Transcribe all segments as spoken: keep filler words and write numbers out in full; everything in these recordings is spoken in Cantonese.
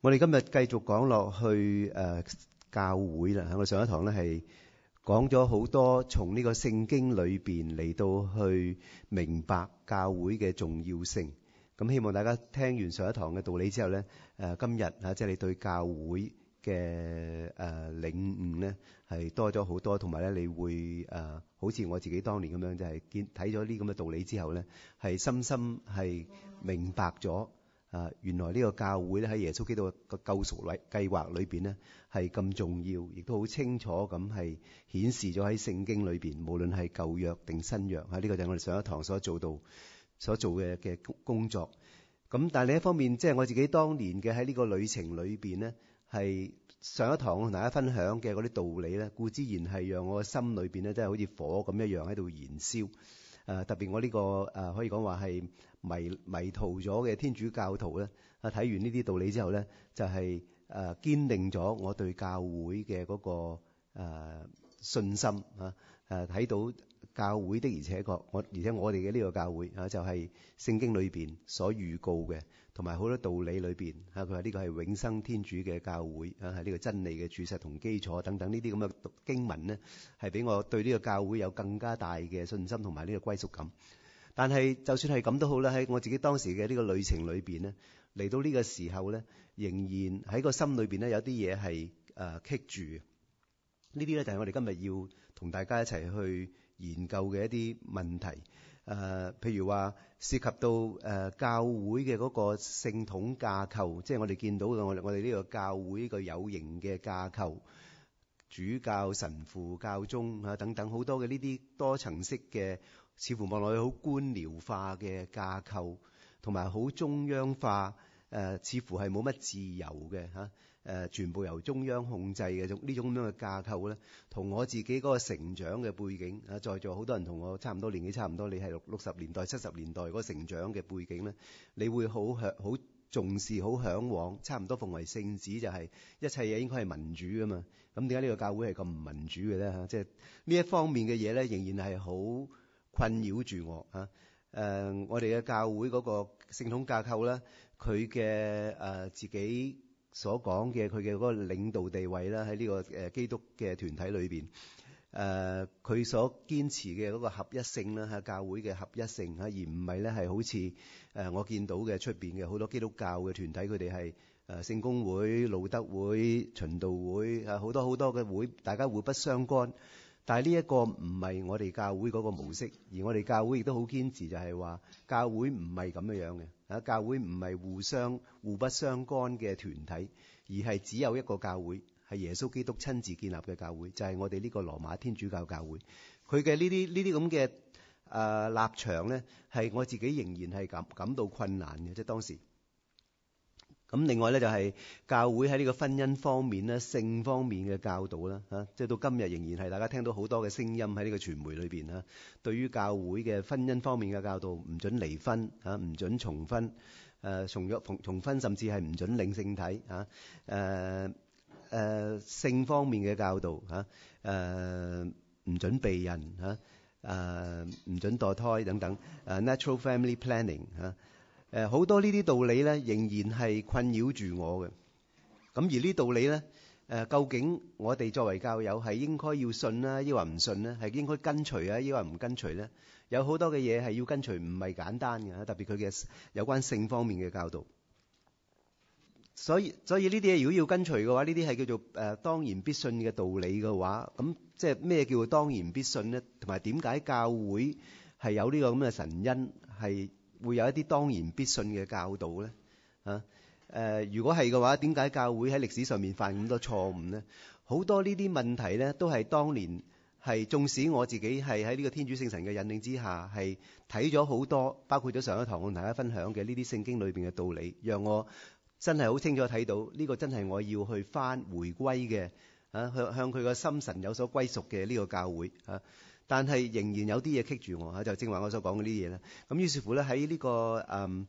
我哋今日繼續講落去誒、呃、教會啦。我上一堂咧係講咗好多從呢個聖經裏邊嚟到去明白教會嘅重要性。咁希望大家聽完上一堂嘅道理之後咧，誒、呃、今日啊，即係你對教會嘅誒、呃、領悟咧係多咗好多，同埋咧你會誒、呃、好似我自己當年咁樣，就係見睇咗呢咁嘅道理之後咧，係深深係明白咗。啊！原來呢個教會咧喺耶穌基督嘅救贖計劃裏邊咧係咁重要，亦都好清楚咁係顯示咗喺聖經裏邊，無論係舊約定新約，喺呢個就係我哋上一堂所做到所做嘅嘅工作。咁但係另一方面，即係我自己當年嘅喺呢個旅程裏邊咧，係上一堂我同大家分享嘅嗰啲道理咧，固之然係讓我嘅心裏邊咧，真係好似火咁一樣喺度燃燒。誒、呃、特別我呢、這個誒、呃、可以講話係迷迷途咗嘅天主教徒咧，啊睇完呢啲道理之後咧，就係、是、誒、呃、堅定咗我對教會嘅嗰、那個、呃、信心啊！誒睇到教會的而且確，我而且我哋嘅呢個教會啊，就係、是、聖經裏邊所預告嘅，同埋好多道理裏邊啊，佢話呢個係永生天主嘅教會啊，係呢個真理嘅柱石同基礎等等呢啲咁嘅經文咧，係俾我對呢個教會有更加大嘅信心同埋呢個歸屬感。但係就算係咁都好啦，喺我自己當時嘅呢個旅程裏邊咧，嚟到呢個時候咧，仍然喺個心裏邊咧有啲嘢係誒棘住嘅。呢啲咧就係我哋今日要同大家一齊去研究嘅一啲問題。誒、呃，譬如話涉及到誒、呃、教會嘅嗰個聖統架構，即係我哋見到嘅我哋我哋呢個教會呢個有形嘅架構，主教、神父、教宗啊等等好多嘅呢啲多層式嘅，似乎望落去好官僚化嘅架構，同埋好中央化，誒、呃、似乎係冇乜自由嘅嚇。誒、呃、全部由中央控制嘅種呢種咁樣嘅架構咧，同我自己嗰個成長嘅背景啊，在座好多人同我差唔多年紀，差唔多你係六六十年代、七十年代嗰個成長嘅背景咧，你會好向好重視、好嚮往，差唔多奉為聖旨，就係一切嘢應該係民主㗎嘛。咁點解呢個教會係咁唔民主嘅咧？嚇，即係呢一方面嘅嘢咧，仍然係好困擾住我嚇。誒、呃，我哋嘅教會嗰個聖統架構咧，佢嘅誒自己所講嘅佢嘅嗰個領導地位啦，喺呢個誒基督嘅團體裏邊，誒、呃、佢所堅持嘅嗰個合一性啦，喺教會嘅合一性嚇，而唔係咧係好似誒、呃、我見到嘅出邊嘅好多基督教嘅團體，佢哋係誒聖公會、路德會、循道會啊，好多好多嘅會，大家互不相干。但係呢一個唔係我哋教會嗰個模式，而我哋教會亦都好堅持，就係話教會唔係咁樣樣嘅。啊，教會唔係互相互不相干嘅團體，而係只有一個教會，係耶穌基督親自建立嘅教會，就係、是、我哋呢個羅馬天主教教會。佢嘅呢啲呢啲咁嘅誒立場咧，係我自己仍然係感感到困難嘅，即係當時。咁另外咧就係教會喺呢個婚姻方面咧、性方面嘅教導啦，嚇，即係到今日仍然係大家聽到好多嘅聲音喺呢個傳媒裏邊啦。對於教會嘅婚姻方面嘅教導，唔准離婚嚇，唔准重婚，誒重約重重婚，甚至係唔准領聖體嚇，誒誒性方面嘅教導嚇，誒唔准避孕嚇，誒唔准墮胎等等，誒 natural family planning 嚇。誒好多呢啲道理咧，仍然係困擾住我嘅。咁而呢啲道理咧，誒究竟我哋作為教友係應該要信啦，抑或唔信咧？係應該跟隨啊，抑或唔跟隨咧？有好多嘅嘢係要跟隨，唔係簡單嘅，特別佢嘅有關性方面嘅教導。所以所以呢啲嘢如果要跟隨嘅話，呢啲係叫做誒、呃、當然必信嘅道理嘅話，咁即係咩叫做當然必信咧？同埋點解教會係有呢個咁嘅神恩係？會有一啲當然必信嘅教導咧，嚇、啊、誒、呃，如果係嘅話，點解教會喺歷史上面犯咁多錯誤咧？好多呢啲問題咧，都係當年係縱使我自己係喺呢個天主聖神嘅引領之下，係睇咗好多，包括咗上一堂我同大家分享嘅呢啲聖經裏邊嘅道理，讓我真係好清楚睇到呢、這個真係我要去返回歸嘅，啊向向佢個心神有所歸屬嘅呢個教會啊。但係仍然有啲嘢棘住我嚇，就正話我所講嘅呢啲嘢咧。咁於是乎咧喺呢個誒、嗯，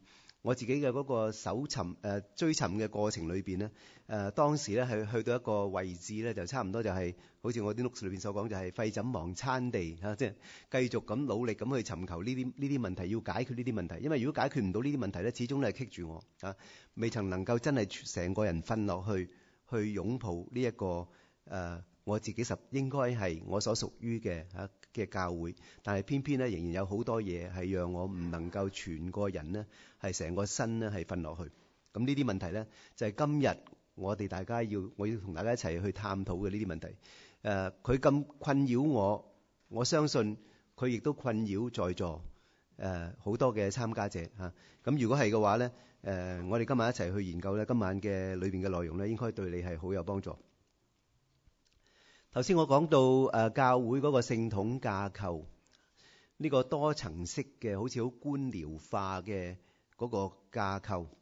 我自己嘅嗰個搜尋誒、呃、追尋嘅過程裏邊咧，誒、呃、當時咧係去到一個位置咧，就差唔多就係、是、好似我啲 notes 裏邊所講，就係廢寢忘餐地嚇，即係繼續咁努力咁去尋求呢啲呢啲問題，要解決呢啲問題。因為如果解決唔到呢啲問題咧，始終都係棘住我啊，未曾能夠真係成個人瞓落去，去擁抱呢、這、一個誒。呃我自己實應該係我所屬於嘅嚇嘅教會，但係偏偏咧仍然有好多嘢係讓我唔能夠全個人呢係成個身呢係瞓落去。咁呢啲問題咧就係、是、今日我哋大家要我要同大家一齊去探討嘅呢啲問題。誒、呃，佢咁困擾我，我相信佢亦都困擾在座誒好、呃、多嘅參加者嚇。咁、啊、如果係嘅話咧，誒、呃，我哋今晚一齊去研究咧，今晚嘅裏邊嘅內容咧，應該對你係好有幫助。頭先我講到誒、呃、教會嗰個聖統架構，呢、這個多層式嘅好似好官僚化嘅嗰個架構。誒、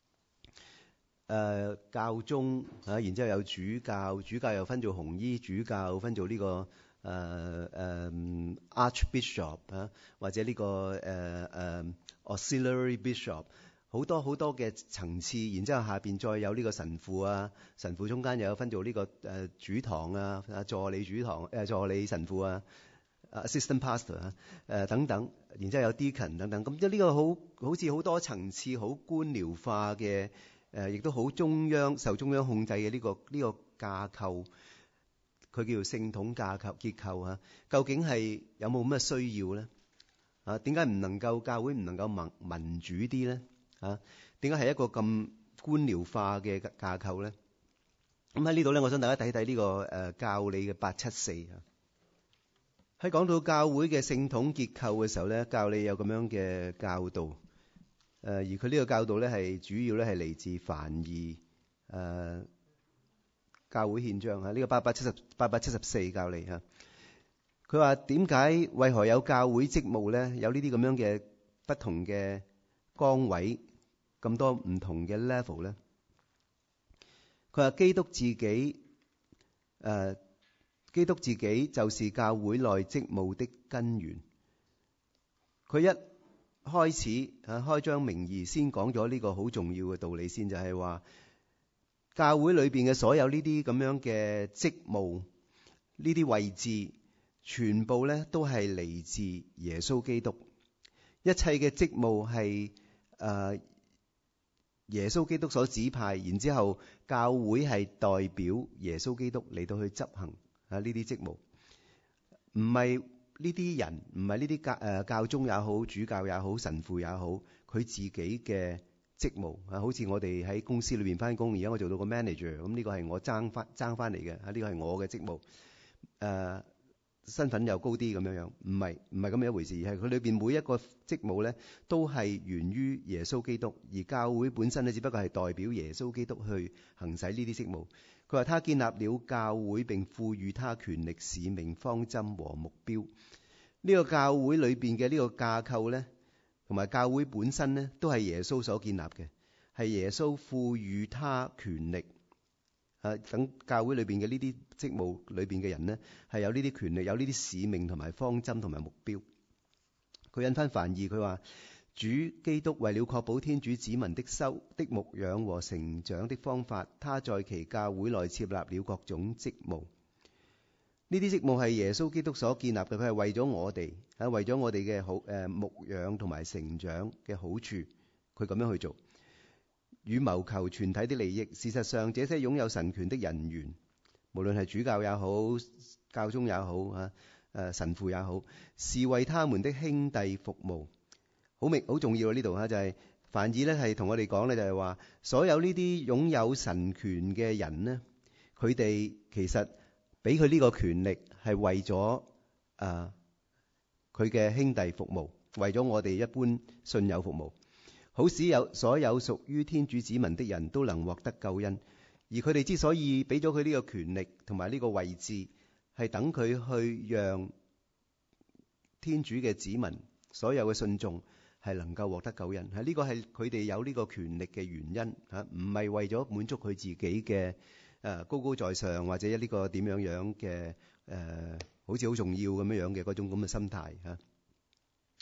呃、教宗啊，然之後有主教，主教又分做紅衣主教，分做呢、這個誒誒、呃呃、Archbishop 啊，或者呢、這個誒誒、呃呃、Auxiliary Bishop。好多好多嘅層次，然之後下邊再有呢個神父啊，神父中間又有分做呢個誒主堂啊、啊助理主堂誒助理神父啊、assistant pastor 啊誒等等，然之後有 deacon 等等，咁即係呢個好好似好多層次、好官僚化嘅誒，亦都好中央受中央控制嘅呢個呢個架構，佢叫做聖統架構結構啊，究竟係有冇咁嘅需要咧？啊，點解唔能夠教會唔能夠民民主啲咧？啊，點解係一個咁官僚化嘅架構咧？咁喺呢度咧，我想大家睇睇呢個誒、呃、教理嘅八七四啊。喺講到教會嘅聖統結構嘅時候咧，教理有咁樣嘅教導。誒、呃，而佢呢個教導咧係主要咧係嚟自梵二誒教會憲章啊。呢、這個八百七十八百七十四教理啊。佢話點解為何有教會職務咧？有呢啲咁樣嘅不同嘅崗位。咁多唔同嘅 level 咧，佢話基督自己，誒、呃，基督自己就是教會內職務的根源。佢一開始啊開宗明義，先講咗呢個好重要嘅道理先，就係話教會裏邊嘅所有呢啲咁樣嘅職務，呢啲位置，全部咧都係嚟自耶穌基督。一切嘅職務係誒。呃耶穌基督所指派，然之後教會係代表耶穌基督嚟到去執行啊呢啲職務，唔係呢啲人，唔係呢啲教誒教宗也好，主教也好，神父也好，佢自己嘅職務啊，好似我哋喺公司裏邊翻工，而家我做到個 manager，咁呢個係我爭翻爭翻嚟嘅啊，呢個係我嘅職務，誒、呃。身份又高啲咁樣樣，唔係唔係咁樣一回事，而係佢裏邊每一個職務咧，都係源於耶穌基督，而教會本身咧，只不過係代表耶穌基督去行使呢啲職務。佢話他建立了教會，並賦予他權力、使命、方針和目標。呢個教會裏邊嘅呢個架構咧，同埋教會本身咧，都係耶穌所建立嘅，係耶穌賦予他權力。啊！等教會裏邊嘅呢啲職務裏邊嘅人呢，係有呢啲權力，有呢啲使命同埋方針同埋目標。佢引翻梵二，佢話主基督為了確保天主子民的修的牧養和成長的方法，他在其教會內設立了各種職務。呢啲職務係耶穌基督所建立嘅，佢係為咗我哋啊，為咗我哋嘅好誒牧養同埋成長嘅好處，佢咁樣去做。與謀求全體的利益。事實上，這些擁有神權的人員，無論係主教也好、教宗也好、啊誒神父也好，是為他們的兄弟服務。好明好重要啊！呢度嚇就係梵二咧，係同我哋講咧，就係話所有呢啲擁有神權嘅人呢，佢哋其實俾佢呢個權力係為咗誒佢嘅兄弟服務，為咗我哋一般信友服務。好使有所有屬於天主子民的人都能獲得救恩，而佢哋之所以俾咗佢呢個權力同埋呢個位置，係等佢去讓天主嘅子民所有嘅信眾係能夠獲得救恩。係呢個係佢哋有呢個權力嘅原因嚇，唔係為咗滿足佢自己嘅誒高高在上或者呢個點樣樣嘅誒，好似好重要咁樣樣嘅嗰種咁嘅心態嚇。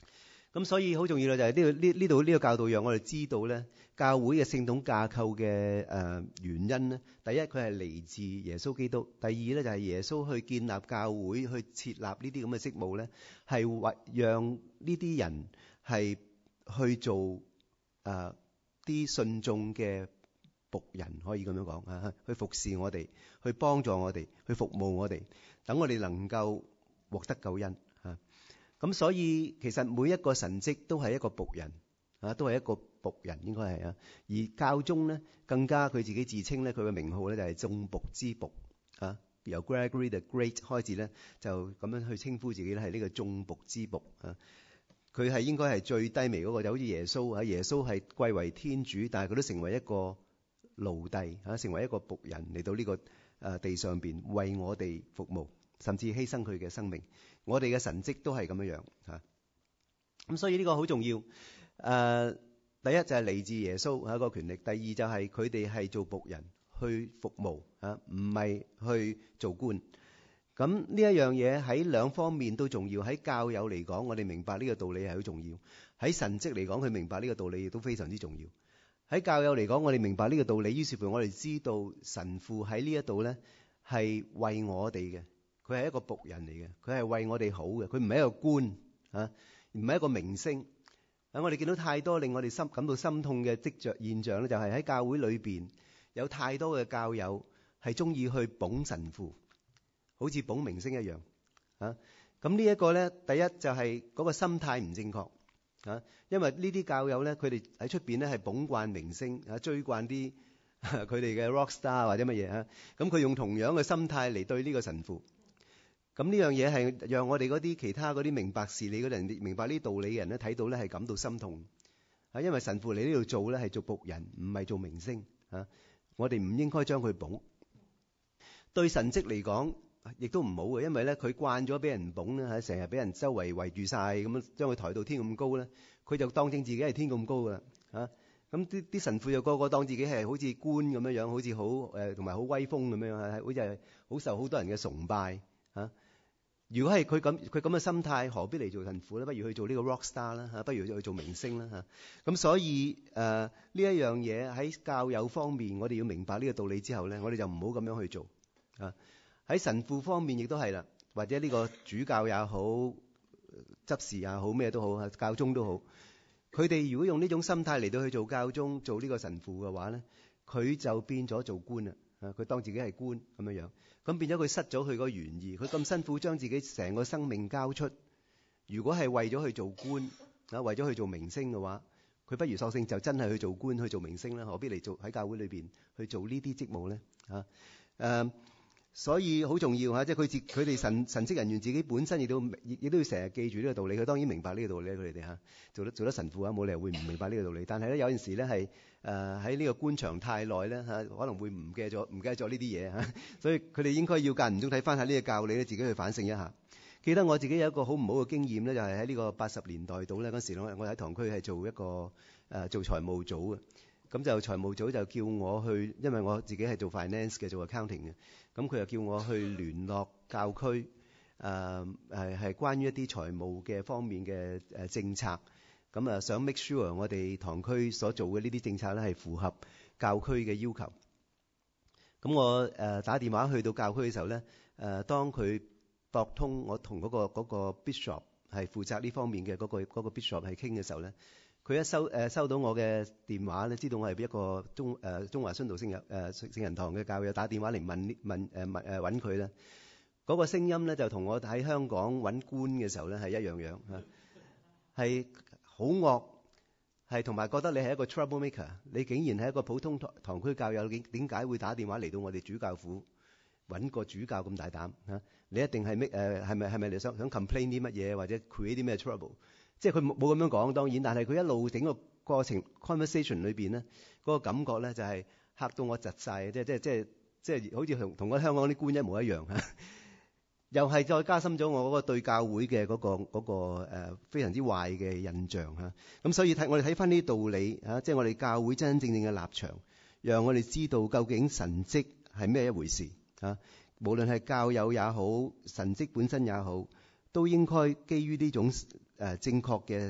咁所以好重要嘅就係呢度呢呢度呢個教導讓我哋知道咧，教會嘅聖統架構嘅誒原因咧，第一佢係嚟自耶穌基督，第二咧就係耶穌去建立教會，去設立呢啲咁嘅職務咧，係為讓呢啲人係去做誒啲信眾嘅僕人，可以咁樣講啊，去服侍我哋，去幫助我哋，去服務我哋，等我哋能夠獲得救恩啊。咁所以其實每一個神職都係一個僕人啊，都係一個僕人應該係啊。而教宗咧更加佢自己自稱咧，佢嘅名號咧就係眾僕之僕啊。由 Gregory the Great 開始咧，就咁樣去稱呼自己咧係呢個眾僕之僕啊。佢係應該係最低微嗰個，就好似耶穌啊。耶穌係貴為天主，但係佢都成為一個奴隸啊，成為一個僕人嚟到呢個誒地上邊為我哋服務，甚至犧牲佢嘅生命。我哋嘅神蹟都係咁樣樣嚇。咁所以呢個好重要。誒、呃，第一就係嚟自耶穌係一個權力，第二就係佢哋係做僕人去服務嚇，唔係去做官。咁呢一樣嘢喺兩方面都重要。喺教友嚟講，我哋明白呢個道理係好重要；喺神職嚟講，佢明白呢個道理亦都非常之重要。喺教友嚟講，我哋明白呢個道理，於是乎我哋知道神父喺呢一度咧係為我哋嘅，佢係一個僕人嚟嘅，佢係為我哋好嘅，佢唔係一個官啊，唔係一個明星。啊，我哋見到太多令我哋心感到心痛嘅跡象現象咧，就係喺教會裏邊有太多嘅教友係中意去捧神父，好似捧明星一樣啊。咁呢一個咧，第一就係嗰個心態唔正確啊，因為呢啲教友咧，佢哋喺出邊咧係捧慣明星啊，追慣啲佢哋嘅 rock star 或者乜嘢啊，咁佢用同樣嘅心態嚟對呢個神父。咁呢樣嘢係讓我哋嗰啲其他嗰啲明白事理嗰啲人，明白呢道理嘅人咧睇到咧係感到心痛啊，因為神父嚟呢度做咧係做僕人，唔係做明星啊。我哋唔應該將佢捧。對神職嚟講，亦都唔好嘅，因為咧佢慣咗俾人捧咧，成日俾人周圍圍住晒咁樣，將佢抬到天咁高咧，佢就當正自己係天咁高噶啦啊。咁啲啲神父就個個當自己係好似官咁樣樣，好似好誒同埋好威風咁樣樣，好似係好受好多人嘅崇拜啊。如果係佢咁佢咁嘅心態，何必嚟做神父咧？不如去做呢個 rock star 啦嚇，不如去做明星啦嚇。咁所以誒呢一樣嘢喺教友方面，我哋要明白呢個道理之後咧，我哋就唔好咁樣去做啊。喺神父方面亦都係啦，或者呢個主教也好，執事也好，咩都好，教宗都好，佢哋如果用呢種心態嚟到去做教宗、做呢個神父嘅話咧，佢就變咗做官啦。啊！佢當自己係官咁樣樣，咁變咗佢失咗佢個原意。佢咁辛苦將自己成個生命交出，如果係為咗去做官啊，為咗去做明星嘅話，佢不如索性就真係去做官、去做明星啦。何必嚟做喺教會裏邊去做呢啲職務咧？啊誒，所以好重要嚇，即係佢自佢哋神神職人員自己本身亦都亦亦都要成日記住呢個道理。佢當然明白呢個道理，佢哋嚇做得做得神父啊，冇理由會唔明白呢個道理。但係咧有陣時咧係。誒喺呢個官場太耐咧嚇，可能會唔記得咗唔記得咗呢啲嘢嚇，所以佢哋應該要間唔中睇翻下呢個教理咧，自己去反省一下。記得我自己有一個好唔好嘅經驗咧，就係喺呢個八十年代度咧，嗰時我我喺堂區係做一個誒、呃、做財務組嘅，咁就財務組就叫我去，因為我自己係做 finance 嘅，做 accounting 嘅，咁佢又叫我去聯絡教區誒誒係關於一啲財務嘅方面嘅誒、呃、政策。咁啊，想 make sure 我哋堂區所做嘅呢啲政策咧係符合教區嘅要求。咁我誒、呃、打電話去到教區嘅時候咧，誒、呃、當佢駁通我同嗰、嗰個嗰個 bishop 係負責呢方面嘅嗰、嗰個嗰個 bishop 係傾嘅時候咧，佢一收誒、呃、收到我嘅電話咧，知道我係一個中誒、呃、中華殉道聖人誒聖人堂嘅教友打電話嚟問問誒問誒揾佢咧，嗰、嗰個聲音咧就同我喺香港揾官嘅時候咧係一樣樣嚇，係。好惡，係同埋覺得你係一個 trouble maker，你竟然係一個普通堂堂區教友，點點解會打電話嚟到我哋主教府揾個主教咁大膽嚇？你一定係咩誒？係咪係咪你想想 complain 啲乜嘢，或者 create 啲咩 trouble？即係佢冇冇咁樣講，當然，但係佢一路整個過程 conversation 裏邊咧，嗰個感覺咧就係嚇到我窒晒，即係即係即係即係好似同同嗰香港啲官一模一樣嚇。又係再加深咗我嗰個對教會嘅嗰、嗰個嗰、嗰個呃、非常之壞嘅印象嚇。咁所以睇我哋睇翻呢啲道理嚇，即係我哋教會真真正正嘅立場，讓我哋知道究竟神蹟係咩一回事嚇。無論係教友也好，神蹟本身也好，都應該基於呢種誒正確嘅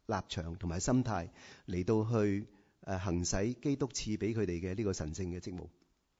立場同埋心態嚟到去誒行使基督賜俾佢哋嘅呢個神聖嘅職務。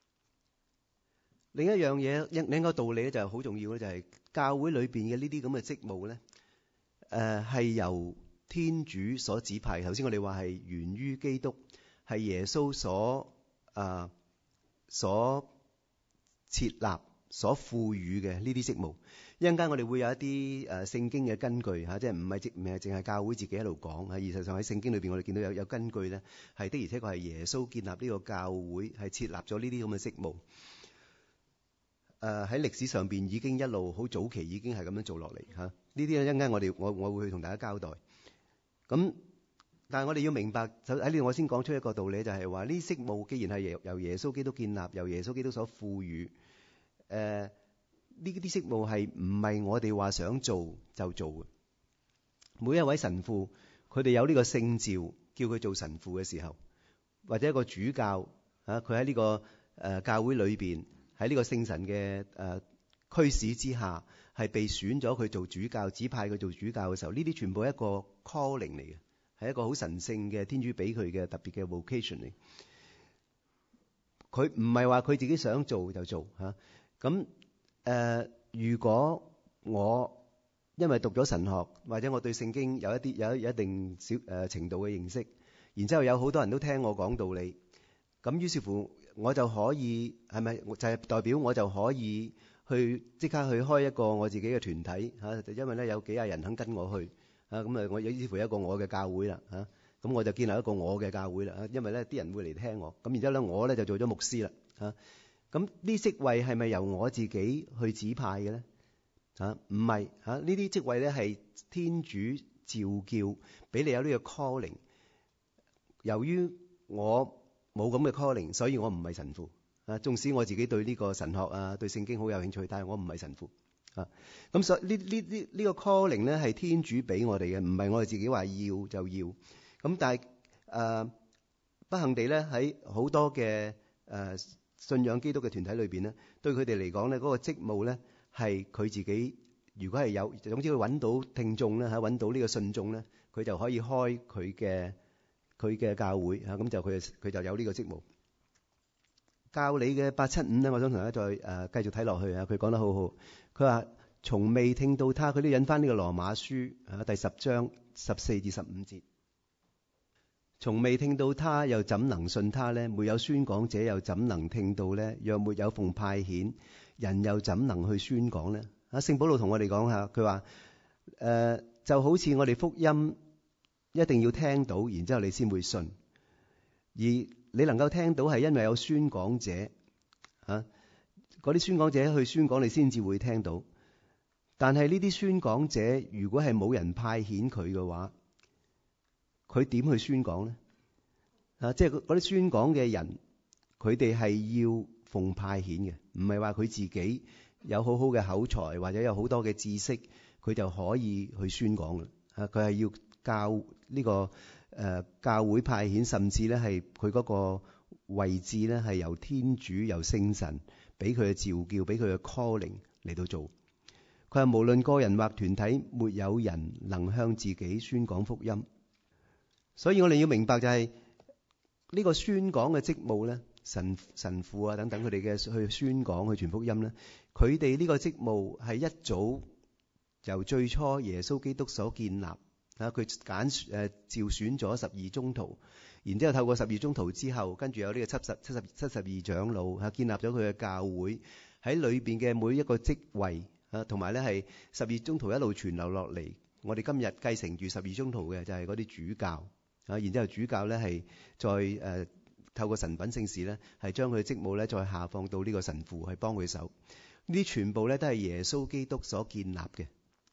另一樣嘢，另一個道理咧就係好重要咧，就係教會裏邊嘅呢啲咁嘅職務咧，誒係由天主所指派。頭先我哋話係源於基督，係耶穌所啊所設立、所賦予嘅呢啲職務。一陣間我哋會有一啲誒聖經嘅根據嚇，即係唔係淨唔係淨係教會自己喺度講嚇，而實上喺聖經裏邊我哋見到有有根據咧，係的而且確係耶穌建立呢個教會，係設立咗呢啲咁嘅職務。誒喺歷史上邊已經一路好早期已經係咁樣做落嚟嚇，呢啲咧一陣間我哋我我會去同大家交代。咁但係我哋要明白，就喺呢度我先講出一個道理，就係話呢啲職務既然係由耶穌基督建立，由耶穌基督所賦予，誒呢啲職務係唔係我哋話想做就做嘅。每一位神父佢哋有呢個聖召，叫佢做神父嘅時候，或者一個主教啊，佢喺呢個誒教會裏邊。喺呢個聖神嘅誒驅使之下，係被選咗佢做主教，指派佢做主教嘅時候，呢啲全部係一個 calling 嚟嘅，係一個好神聖嘅天主俾佢嘅特別嘅 vocation 嚟。佢唔係話佢自己想做就做嚇。咁、啊、誒、呃，如果我因為讀咗神學，或者我對聖經有一啲有有一定小誒、呃、程度嘅認識，然之後有好多人都聽我講道理，咁於是乎。我就可以係咪就係代表我就可以去即刻去開一個我自己嘅團體嚇？就因為咧有幾廿人肯跟我去嚇，咁啊我於是乎一個我嘅教會啦嚇，咁我就建立一個我嘅教會啦嚇。因為咧啲人會嚟聽我，咁然之後咧我咧就做咗牧師啦嚇。咁呢職位係咪由我自己去指派嘅咧嚇？唔係嚇，呢啲職位咧係天主召叫俾你有呢個 calling。由於我冇咁嘅 calling，所以我唔係神父啊。縱使我自己對呢個神學啊、對聖經好有興趣，但係我唔係神父啊。咁所以呢呢呢呢個 calling 咧係天主俾我哋嘅，唔係我哋自己話要就要。咁但係誒、呃、不幸地咧喺好多嘅誒、呃、信仰基督嘅團體裏邊咧，對佢哋嚟講咧嗰個職務咧係佢自己，如果係有總之佢揾到聽眾咧嚇，揾到呢個信眾咧，佢就可以開佢嘅。佢嘅教會嚇，咁就佢佢就有呢個職務。教理嘅八七五咧，我想同大家再誒、呃、繼續睇落去啊。佢講得好好，佢話從未聽到他，佢都引翻呢個羅馬書啊第十章十四至十五節。從未聽到他，又怎能信他呢？沒有宣講者，又怎能聽到呢？若沒有奉派遣，人又怎能去宣講呢？啊，聖保祿同我哋講下，佢話誒就好似我哋福音。一定要聽到，然之後你先會信。而你能夠聽到係因為有宣講者啊，嗰啲宣講者去宣講，你先至會聽到。但係呢啲宣講者如果係冇人派遣佢嘅話，佢點去宣講呢？啊，即係嗰啲宣講嘅人，佢哋係要奉派遣嘅，唔係話佢自己有好好嘅口才或者有好多嘅知識，佢就可以去宣講嘅。啊，佢係要。教呢、這個誒、呃、教會派遣，甚至咧係佢嗰個位置咧係由天主由聖神俾佢嘅召叫，俾佢嘅 calling 嚟到做。佢話無論個人或團體，沒有人能向自己宣講福音。所以我哋要明白就係、是、呢、這個宣講嘅職務咧，神神父啊等等佢哋嘅去宣講去傳福音咧，佢哋呢個職務係一早由最初耶穌基督所建立。啊！佢揀誒召選咗十二宗徒，然之後透過十二宗徒之後，跟住有呢個七十七十七十二長老嚇、啊，建立咗佢嘅教會。喺裏邊嘅每一個職位啊，同埋咧係十二宗徒一路傳流落嚟。我哋今日繼承住十二宗徒嘅就係嗰啲主教啊，然之後主教咧係再誒、呃、透過神品聖事咧係將佢嘅職務咧再下放到呢個神父去幫佢手。呢啲全部咧都係耶穌基督所建立嘅。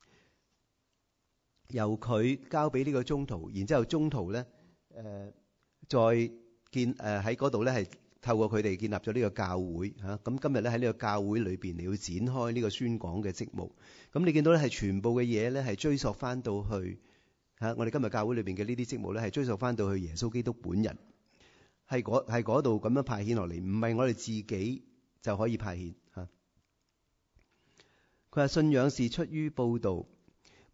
由佢交俾呢個宗徒，然之後宗徒咧，誒、呃、再建誒喺嗰度咧係透過佢哋建立咗呢個教會嚇。咁、啊、今日咧喺呢個教會裏邊，你要展開呢個宣講嘅職務。咁你見到咧係全部嘅嘢咧係追溯翻到去嚇、啊，我哋今日教會裏邊嘅呢啲職務咧係追溯翻到去耶穌基督本人，係嗰係嗰度咁樣派遣落嚟，唔係我哋自己就可以派遣嚇。佢、啊、話信仰是出於報道。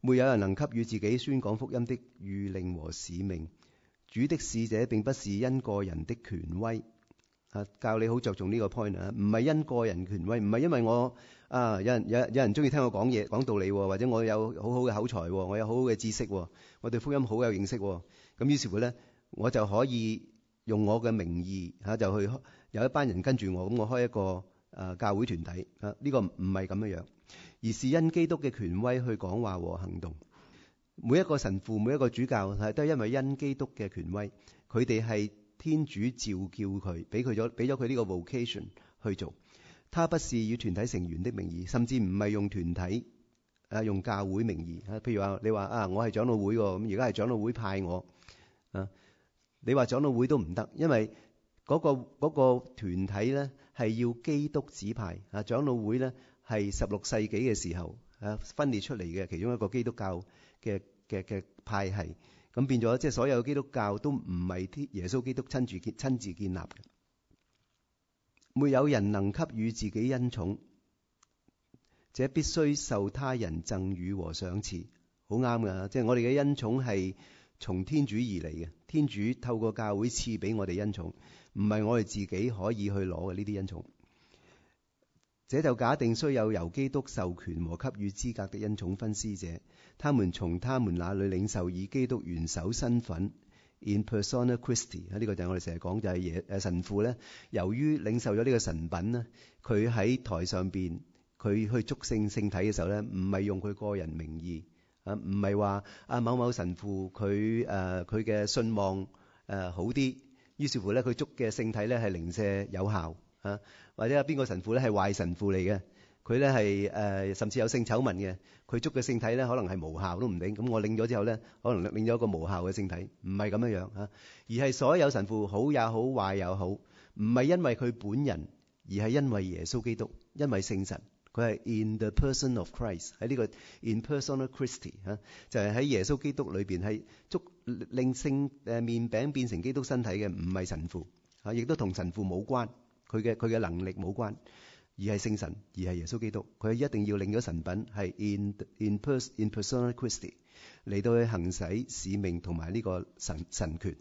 沒有人能給予自己宣講福音的諭令和使命。主的使者並不是因個人的權威。啊，教你好着重呢個 point 啊，唔係因個人權威，唔係因為我啊有人有有人中意聽我講嘢講道理，或者我有好好嘅口才，我有好好嘅知識，我對福音好有認識，咁於是乎咧，我就可以用我嘅名義嚇就去有一班人跟住我，咁我開一個誒教會團體啊，呢個唔係咁樣樣，而是因基督嘅權威去講話和行動。每一個神父，每一個主教係都係因為因基督嘅權威，佢哋係天主召叫佢，俾佢咗俾咗佢呢個 vocation 去做。他不是以團體成員的名義，甚至唔係用團體啊用教會名義啊。譬如話你話啊，我係長老會喎，咁而家係長老會派我啊。你話長老會都唔得，因為嗰個嗰個團體咧係要基督指派啊。長老會咧係十六世紀嘅時候啊分裂出嚟嘅其中一個基督教嘅嘅嘅派系。咁變咗，即係所有基督教都唔係耶穌基督親自建親自建立嘅。沒有人能給予自己恩寵，這必須受他人贈予和賞賜。好啱㗎，即係我哋嘅恩寵係從天主而嚟嘅。天主透過教會賜俾我哋恩寵，唔係我哋自己可以去攞嘅呢啲恩寵。這就假定需有由基督授權和給予資格的恩寵分施者，他們從他們那裡領受以基督元首身份 in persona Christi。呢個就係我哋成日講，就係耶誒神父咧，由於領受咗呢個神品咧，佢喺台上邊佢去祝聖聖體嘅時候咧，唔係用佢個人名義啊，唔係話啊某某神父佢誒佢嘅信望誒、呃、好啲，於是乎咧佢祝嘅聖體咧係零舍有效。啊，或者有邊個神父咧係壞神父嚟嘅，佢咧係誒甚至有性醜聞嘅，佢捉嘅聖體咧可能係無效都唔定。咁我領咗之後咧，可能領咗一個無效嘅聖體，唔係咁樣樣嚇，而係所有神父好也好，壞也好，唔係因為佢本人，而係因為耶穌基督，因為聖神，佢係 in the person of Christ 喺呢個 in persona Christi 嚇，就係喺耶穌基督裏邊係捉令聖誒麵餅變成基督身體嘅，唔係神父嚇，亦都同神父冇關。佢嘅佢嘅能力冇關，而係聖神，而係耶穌基督。佢一定要領咗神品，係 in in person in persona Christi 嚟到去行使使命同埋呢個神神權。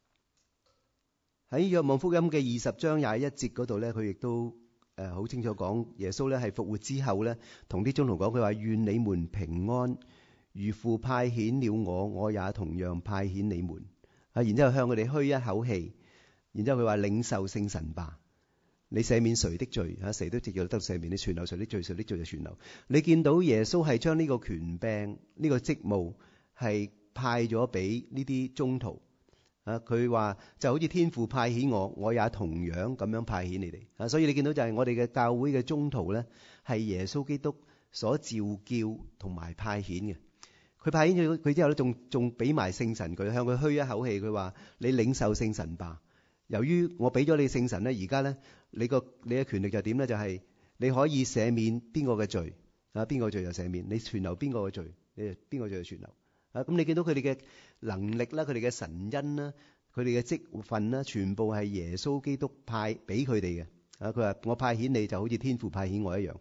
喺若望福音嘅二十章廿一節嗰度咧，佢亦都誒好清楚講，耶穌咧係復活之後咧，同啲宗徒講，佢話願你們平安，如父派遣了我，我也同樣派遣你們。啊，然之後向佢哋噓一口氣，然之後佢話領受聖神吧。你赦免誰的罪嚇，誰都藉著得赦免；你傳流誰的罪，誰的罪就傳流。你見到耶穌係將呢個權柄、呢個職務係派咗俾呢啲宗徒啊。佢話就好似天父派遣我，我也同樣咁樣派遣你哋啊。所以你見到就係我哋嘅教會嘅宗徒咧，係耶穌基督所召叫同埋派遣嘅。佢派遣咗佢之後咧，仲仲俾埋聖神佢，向佢噓一口氣，佢話你領受聖神吧。由於我俾咗你聖神咧，而家咧你個你嘅權力就點咧？就係、是、你可以赦免邊個嘅罪啊，邊個罪就赦免；你傳流邊個嘅罪，你邊個罪就傳流啊。咁你見到佢哋嘅能力啦，佢哋嘅神恩啦，佢哋嘅職分啦，全部係耶穌基督派俾佢哋嘅啊。佢話我派遣你就好似天父派遣我一樣。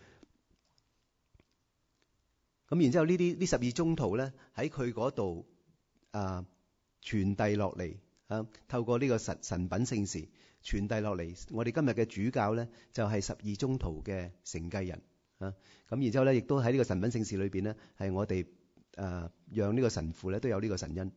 咁然之後呢啲呢十二宗徒咧喺佢嗰度啊傳遞落嚟。啊！透過呢個神神品聖事傳遞落嚟，我哋今日嘅主教咧就係十二宗徒嘅承繼人啊！咁然之後咧，亦都喺呢個神品聖事裏邊咧，係我哋誒讓呢個神父咧都有呢個神恩。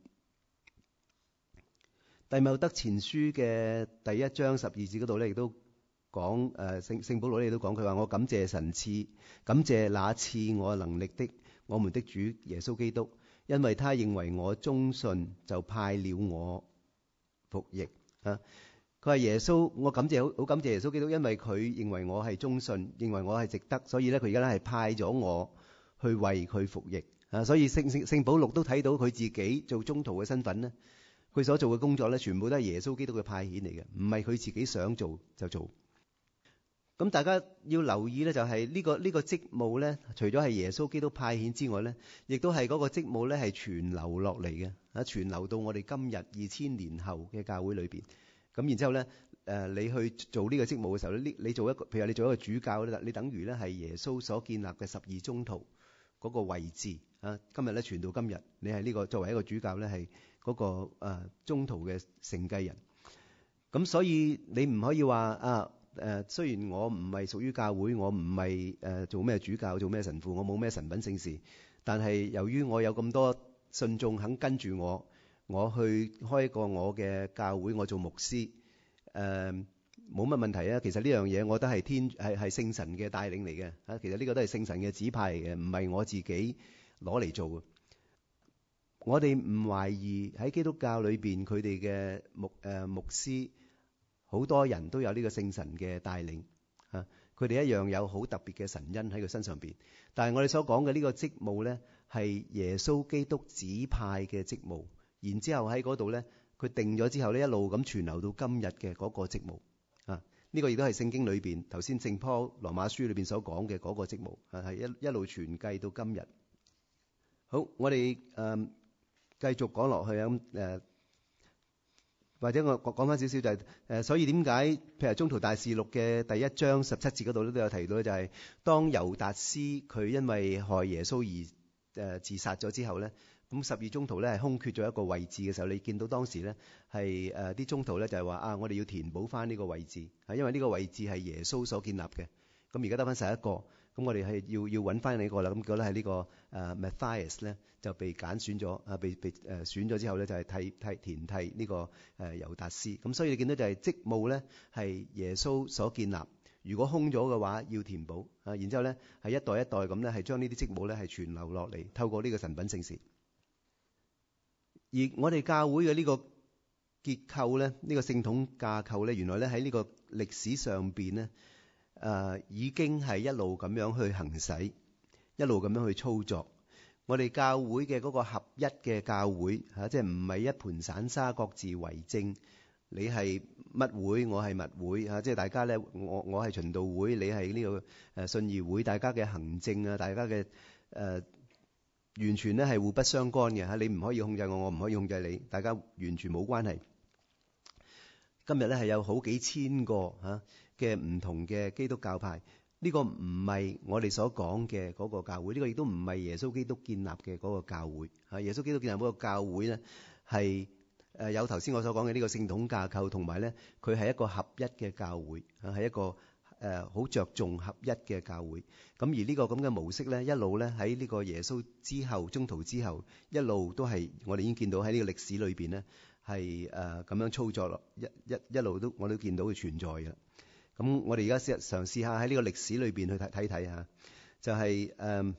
弟茂德前書嘅第一章十二節嗰度咧，亦都講誒聖聖保羅亦都講，佢話我感謝神賜，感謝那賜我能力的我們的主耶穌基督，因為他認為我忠信，就派了我服役啊！佢話耶穌，我感謝好好感謝耶穌基督，因為佢認為我係忠信，認為我係值得，所以咧佢而家咧係派咗我去為佢服役啊！所以聖聖聖保祿都睇到佢自己做宗徒嘅身份咧，佢所做嘅工作咧，全部都係耶穌基督嘅派遣嚟嘅，唔係佢自己想做就做。咁大家要留意咧，就係呢個呢個職務咧，除咗係耶穌基督派遣之外咧，亦都係嗰個職務咧係傳流落嚟嘅啊，傳流到我哋今日二千年後嘅教會裏邊。咁然之後咧，誒你去做呢個職務嘅時候咧，你做一個，譬如你做一個主教咧，你等於咧係耶穌所建立嘅十二宗徒嗰個位置啊，今日咧傳到今日，你係呢個作為一個主教咧，係嗰個誒中途嘅承繼人。咁所以你唔可以話啊誒，雖然我唔係屬於教會，我唔係誒做咩主教，做咩神父，我冇咩神品聖事，但係由於我有咁多信眾肯跟住我，我去開一個我嘅教會，我做牧師誒。冇乜問題啊！其實呢樣嘢，我覺得係天係係聖神嘅帶領嚟嘅嚇。其實呢個都係聖神嘅指派嚟嘅，唔係我自己攞嚟做嘅。我哋唔懷疑喺基督教裏邊佢哋嘅牧誒、呃、牧師，好多人都有呢個聖神嘅帶領嚇。佢哋一樣有好特別嘅神恩喺佢身上邊。但係我哋所講嘅呢個職務咧，係耶穌基督指派嘅職務。然之後喺嗰度咧，佢定咗之後咧，一路咁傳流到今日嘅嗰個職務。啊！呢個亦都係聖經裏邊頭先聖保羅馬書裏邊所講嘅嗰個職務，啊係一一路傳繼到今日。好，我哋誒繼續講落去啊咁誒，或者我講翻少少就係誒，所以點解譬如宗徒大事錄嘅第一章十七節嗰度咧都有提到咧，就係當猶達斯佢因為害耶穌而誒自殺咗之後咧。咁十二宗徒咧係空缺咗一個位置嘅時候，你見到當時咧係誒啲宗徒咧就係話啊，我哋要填補翻呢個位置，係因為呢個位置係耶穌所建立嘅。咁而家得翻十一個，咁我哋係要要揾翻呢個啦。咁結果咧係呢個誒 Matthias 咧就被揀選咗啊，被被誒選咗之後咧就係替替填替呢個誒猶達斯。咁所以你見到就係職務咧係耶穌所建立，如果空咗嘅話要填補啊。然之後咧係一代一代咁咧係將呢啲職務咧係傳流落嚟，透過呢個神品聖事。而我哋教會嘅呢個結構咧，呢個聖統架構咧，原來咧喺呢個歷史上邊咧，誒已經係一路咁樣去行使，一路咁樣去操作。我哋教會嘅嗰個合一嘅教會嚇，即係唔係一盤散沙各自為政。你係乜會，我係乜會嚇，即係大家咧，我我係循道會，你係呢個誒信義會，大家嘅行政啊，大家嘅誒。完全咧係互不相干嘅嚇，你唔可以控制我，我唔可以控制你，大家完全冇關係。今日咧係有好幾千個嚇嘅唔同嘅基督教派，呢個唔係我哋所講嘅嗰個教會，呢個亦都唔係耶穌基督建立嘅嗰個教會嚇。耶穌基督建立嗰個教會咧係誒有頭先我所講嘅呢個聖統架構，同埋咧佢係一個合一嘅教會嚇，係一個。誒好着重合一嘅教會，咁而呢個咁嘅模式咧，一路咧喺呢個耶穌之後、中途之後，一路都係我哋已經見到喺呢個歷史裏邊咧，係誒咁樣操作咯，一一一路都我都見到佢存在嘅。咁我哋而家試嘗試下喺呢個歷史裏邊去睇睇睇下，就係、是、誒。呃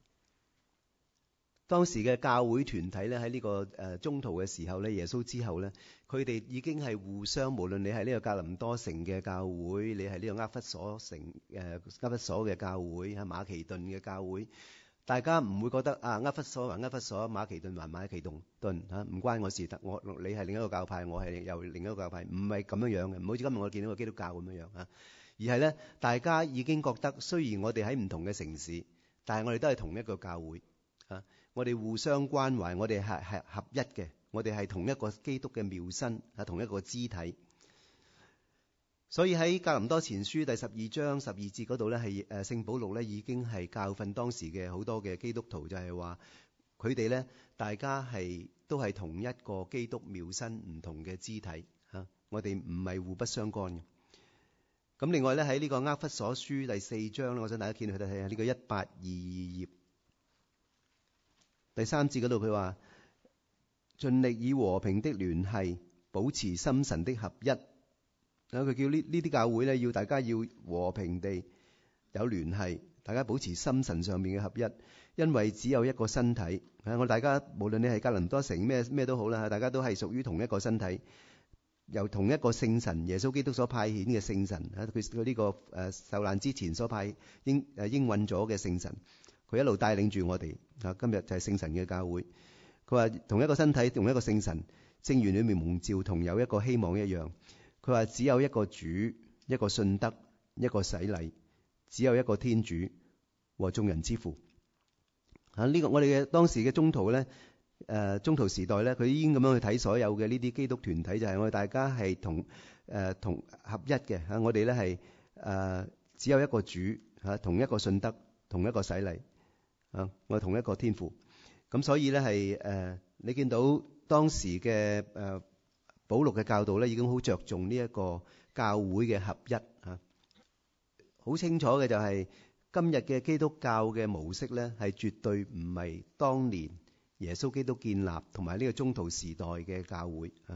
當時嘅教會團體咧喺呢個誒中途嘅時候咧，耶穌之後咧，佢哋已經係互相，無論你係呢個格林多城嘅教會，你係呢個厄弗所城誒厄弗所嘅教會，嚇馬其頓嘅教會，大家唔會覺得啊厄弗所還厄弗所，馬其頓還馬其頓頓嚇，唔關我事，得我你係另一個教派，我係又另一個教派，唔係咁樣樣嘅，唔好似今日我見到個基督教咁樣樣嚇，而係咧大家已經覺得，雖然我哋喺唔同嘅城市，但係我哋都係同一個教會。啊！我哋互相關懷，我哋係係合一嘅，我哋係同一個基督嘅妙身，係同一個肢體。所以喺格林多前書第十二章十二節嗰度咧，係誒聖保羅咧已經係教訓當時嘅好多嘅基督徒，就係話佢哋咧大家係都係同一個基督妙身，唔同嘅肢體嚇。我哋唔係互不相干嘅。咁另外咧喺呢個厄弗所書第四章咧，我想大家見去睇下呢個一八二二頁。第三節嗰度佢話盡力以和平的聯繫保持心神的合一。啊，佢叫呢呢啲教會咧要大家要和平地有聯繫，大家保持心神上面嘅合一，因為只有一個身體。啊，我大家無論你係格林多城咩咩都好啦，大家都係屬於同一個身體，由同一個聖神耶穌基督所派遣嘅聖神啊，佢佢呢個誒受難之前所派應誒應允咗嘅聖神。佢一路帶領住我哋啊！今日就係聖神嘅教會。佢話同一個身體，同一個聖神，正如裏面蒙召同有一個希望一樣。佢話只有一個主，一個信德，一個洗禮，只有一個天主和眾人之父。啊！呢個我哋嘅當時嘅宗徒咧，誒宗徒時代咧，佢已經咁樣去睇所有嘅呢啲基督團體，就係我哋大家係同誒同合一嘅嚇。我哋咧係誒只有一個主嚇，同一個信德，同一個洗禮。啊！我同一個天父， 咁所以咧係誒，你見到當時嘅誒、呃、保祿嘅教導咧，已經好着重呢一個教會嘅合一啊。好清楚嘅就係、是、今日嘅基督教嘅模式咧，係絕對唔係當年耶穌基督建立同埋呢個中途時代嘅教會啊。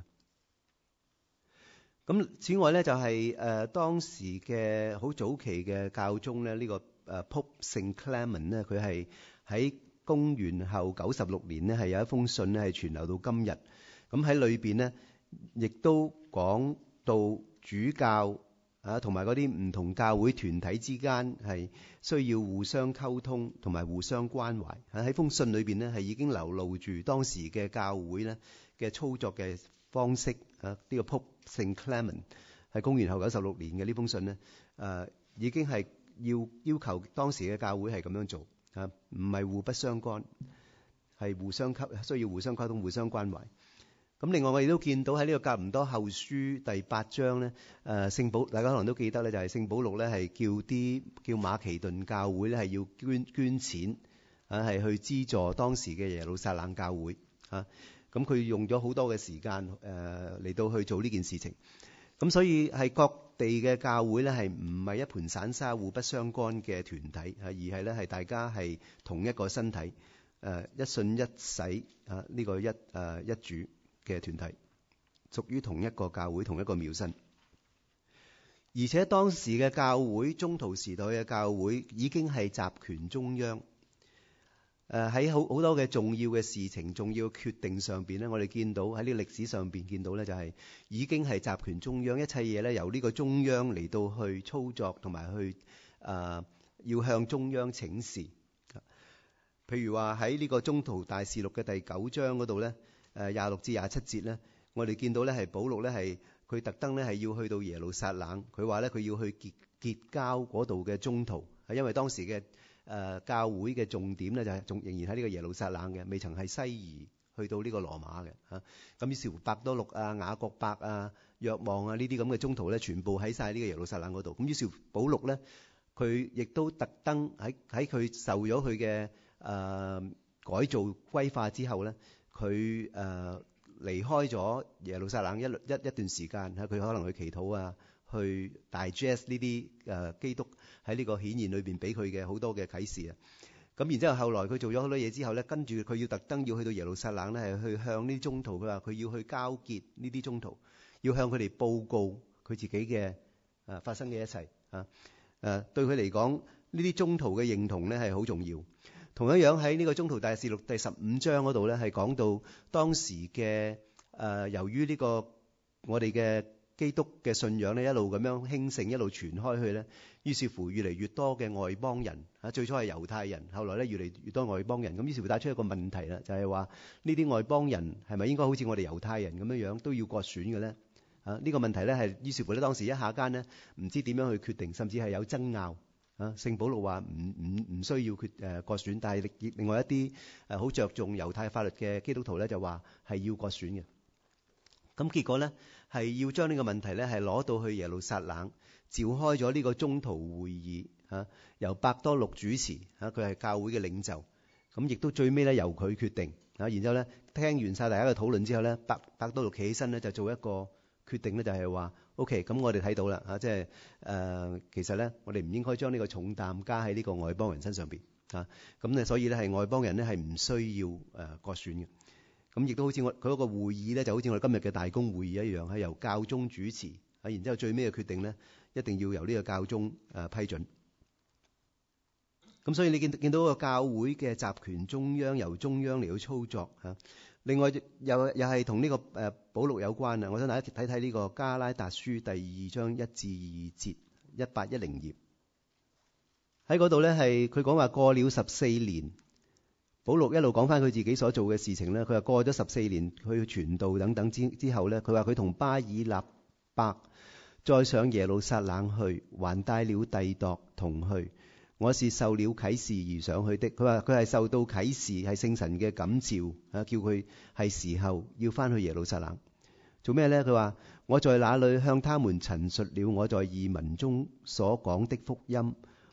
咁此外咧就係、是、誒、呃、當時嘅好早期嘅教宗咧，呢、這個誒 Pope Saint Clement 咧，佢係喺公元後九十六年咧，係有一封信咧係傳流到今日。咁喺裏邊咧，亦都講到主教啊同埋嗰啲唔同教會團體之間係需要互相溝通同埋互相關懷。喺封信裏邊咧係已經流露住當時嘅教會咧嘅操作嘅方式啊。呢、這個 Pope Saint Clement 係公元後九十六年嘅呢封信咧，誒、呃、已經係要要求當時嘅教會係咁樣做啊，唔係互不相干，係互相溝需要互相溝通、互相關懷。咁另外我哋都見到喺呢個格林多後書第八章咧，誒聖保大家可能都記得咧，就係聖保祿咧係叫啲叫馬其頓教會咧係要捐捐錢啊，係去資助當時嘅耶路撒冷教會啊。咁佢用咗好多嘅時間誒嚟到去做呢件事情。咁所以係各地嘅教會咧係唔係一盤散沙、互不相干嘅團體啊，而係咧係大家係同一個身體誒，一信一洗啊，呢個一誒一主嘅團體，屬於同一個教會、同一個廟身。而且當時嘅教會，中途時代嘅教會已經係集權中央。誒喺好好多嘅重要嘅事情、重要嘅決定上邊咧，我哋見到喺呢個歷史上邊見到咧，就係已經係集權中央，一切嘢咧由呢個中央嚟到去操作，同埋去誒、呃、要向中央請示。譬如話喺呢個宗徒大事錄嘅第九章嗰度咧，誒廿六至廿七節咧，我哋見到咧係保祿咧係佢特登咧係要去到耶路撒冷，佢話咧佢要去結結交嗰度嘅宗徒，係因為當時嘅誒、呃、教會嘅重點咧就係仲仍然喺呢個耶路撒冷嘅，未曾係西移去到呢個羅馬嘅嚇。咁於是乎伯多祿啊、雅各伯啊、若望啊呢啲咁嘅宗徒咧，全部喺晒呢個耶路撒冷嗰度。咁於是乎保祿咧，佢亦都特登喺喺佢受咗佢嘅誒改造歸化之後咧，佢誒、呃、離開咗耶路撒冷一一一段時間嚇，佢可能去祈禱啊，去 digest 呢啲誒基督喺呢個顯現裏邊俾佢嘅好多嘅啟示啊。咁然之後後來佢做咗好多嘢之後咧，跟住佢要特登要去到耶路撒冷咧，係去向呢啲宗徒，佢話佢要去交結呢啲宗徒，要向佢哋報告佢自己嘅誒發生嘅一切啊。誒對佢嚟講，呢啲宗徒嘅認同咧係好重要。同一樣喺呢個宗徒大事錄第十五章嗰度咧，係講到當時嘅誒、呃，由於呢個我哋嘅基督嘅信仰咧一路咁樣興盛，一路傳開去咧，於是乎越嚟越多嘅外邦人啊，最初係猶太人，後來咧越嚟越多外邦人，咁於是乎帶出一個問題啦，就係話呢啲外邦人係咪應該好似我哋猶太人咁樣樣都要割損嘅咧？啊，呢、這個問題咧係於是乎咧當時一下間咧唔知點樣去決定，甚至係有爭拗。啊，聖保祿話唔唔唔需要決誒割損，但係另另外一啲誒好着重猶太法律嘅基督徒咧就話係要割損嘅。咁結果咧係要將呢個問題咧係攞到去耶路撒冷，召開咗呢個宗徒會議嚇、啊，由伯多祿主持嚇，佢、啊、係教會嘅領袖。咁亦都最尾咧由佢決定啊。然之後咧聽完晒大家嘅討論之後咧，伯伯多祿企起身咧就做一個決定咧，就係話。O.K. 咁我哋睇到啦嚇，即係誒其實咧，我哋唔應該將呢個重擔加喺呢個外邦人身上邊嚇。咁咧，所以咧係外邦人咧係唔需要誒割損嘅。咁亦都好似我佢嗰個會議咧，就好似我哋今日嘅大公會議一樣，係由教宗主持啊。然之後最尾嘅決定咧，一定要由呢個教宗誒批准。咁所以你見見到個教會嘅集權中央由中央嚟到操作嚇。另外又又係同呢個誒保祿有關啊！我想大家睇睇呢個加拉達書第二章一至二節一八一零頁，喺嗰度咧係佢講話過了十四年，保祿一路講翻佢自己所做嘅事情咧。佢話過咗十四年去傳道等等之之後咧，佢話佢同巴爾納伯再上耶路撒冷去，還帶了弟鐸同去。我是受了啟示而上去的。佢話佢係受到啟示，係聖神嘅感召啊，叫佢係時候要翻去耶路撒冷做咩呢？佢話我在那裡向他們陳述了我在異民中所講的福音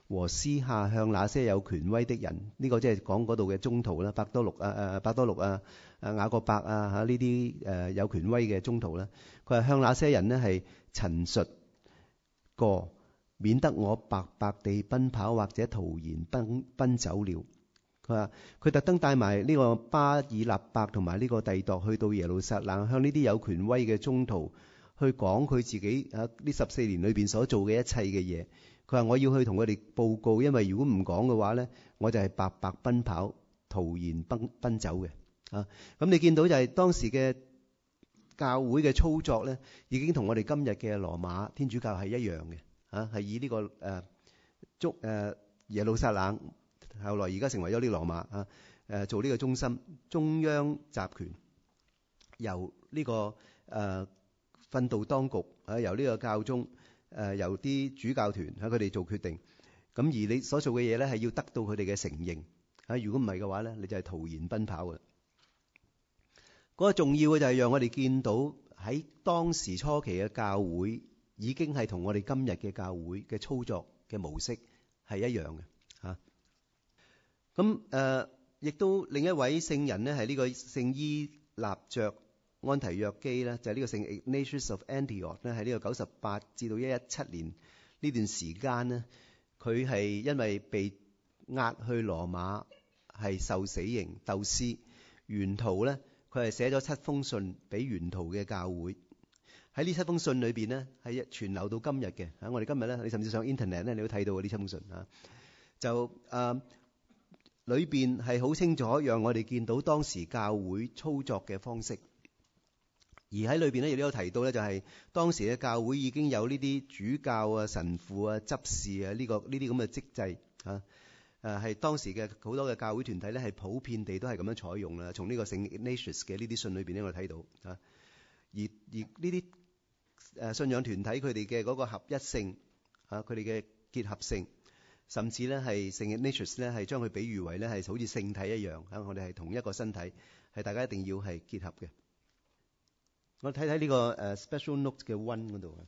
和私下向那些有權威的人，呢、這個即係講嗰度嘅宗徒啦，伯多祿啊、誒伯多祿啊、誒雅各伯啊嚇呢啲誒有權威嘅宗徒啦。佢話向那些人呢係陳述過，免得我白白地奔跑或者徒然奔奔走了。佢話佢特登帶埋呢個巴爾納伯同埋呢個弟鐸去到耶路撒冷，向呢啲有權威嘅宗徒去講佢自己啊呢十四年裏邊所做嘅一切嘅嘢。佢話我要去同佢哋報告，因為如果唔講嘅話咧，我就係白白奔跑、徒然奔奔走嘅啊。咁你見到就係當時嘅教會嘅操作咧，已經同我哋今日嘅羅馬天主教係一樣嘅啊，係以呢個誒中誒耶路撒冷。後來而家成為咗呢個羅馬啊，誒做呢個中心，中央集權由呢、這個誒、呃、訓導當局啊，由呢個教宗誒、呃、由啲主教團喺佢哋做決定。咁而你所做嘅嘢咧，係要得到佢哋嘅承認啊。如果唔係嘅話咧，你就係徒然奔跑嘅。嗰、那個重要嘅就係讓我哋見到喺當時初期嘅教會已經係同我哋今日嘅教會嘅操作嘅模式係一樣嘅嚇。咁誒，亦、呃、都另一位聖人咧，係呢個聖依納爵安提約基咧，就係、是、呢個聖 Ignatius of Antioch 咧，喺呢個九十八至到一一七年呢段時間咧，佢係因為被押去羅馬，係受死刑鬥屍。沿途咧，佢係寫咗七封信俾沿途嘅教會。喺呢七封信裏邊咧，係傳流到今日嘅嚇。我哋今日咧，你甚至上 Internet 咧，你都睇到呢七封信嚇。就誒。呃裏邊係好清楚，讓我哋見到當時教會操作嘅方式。而喺裏邊咧，亦都有提到咧，就係當時嘅教會已經有呢啲主教啊、神父啊、執事啊呢個呢啲咁嘅職制啊。誒係當時嘅好多嘅教會團體咧，係普遍地都係咁樣採用啦。從呢個聖 Ignatius 嘅呢啲信裏邊咧，我哋睇到啊。而而呢啲誒信仰團體佢哋嘅嗰個合一性啊，佢哋嘅結合性。甚至咧係聖 Ignatius 咧係將佢比喻為咧係好似聖體一樣嚇，我哋係同一個身體，係大家一定要係結合嘅。我睇睇呢個誒 special note 嘅 one 嗰度，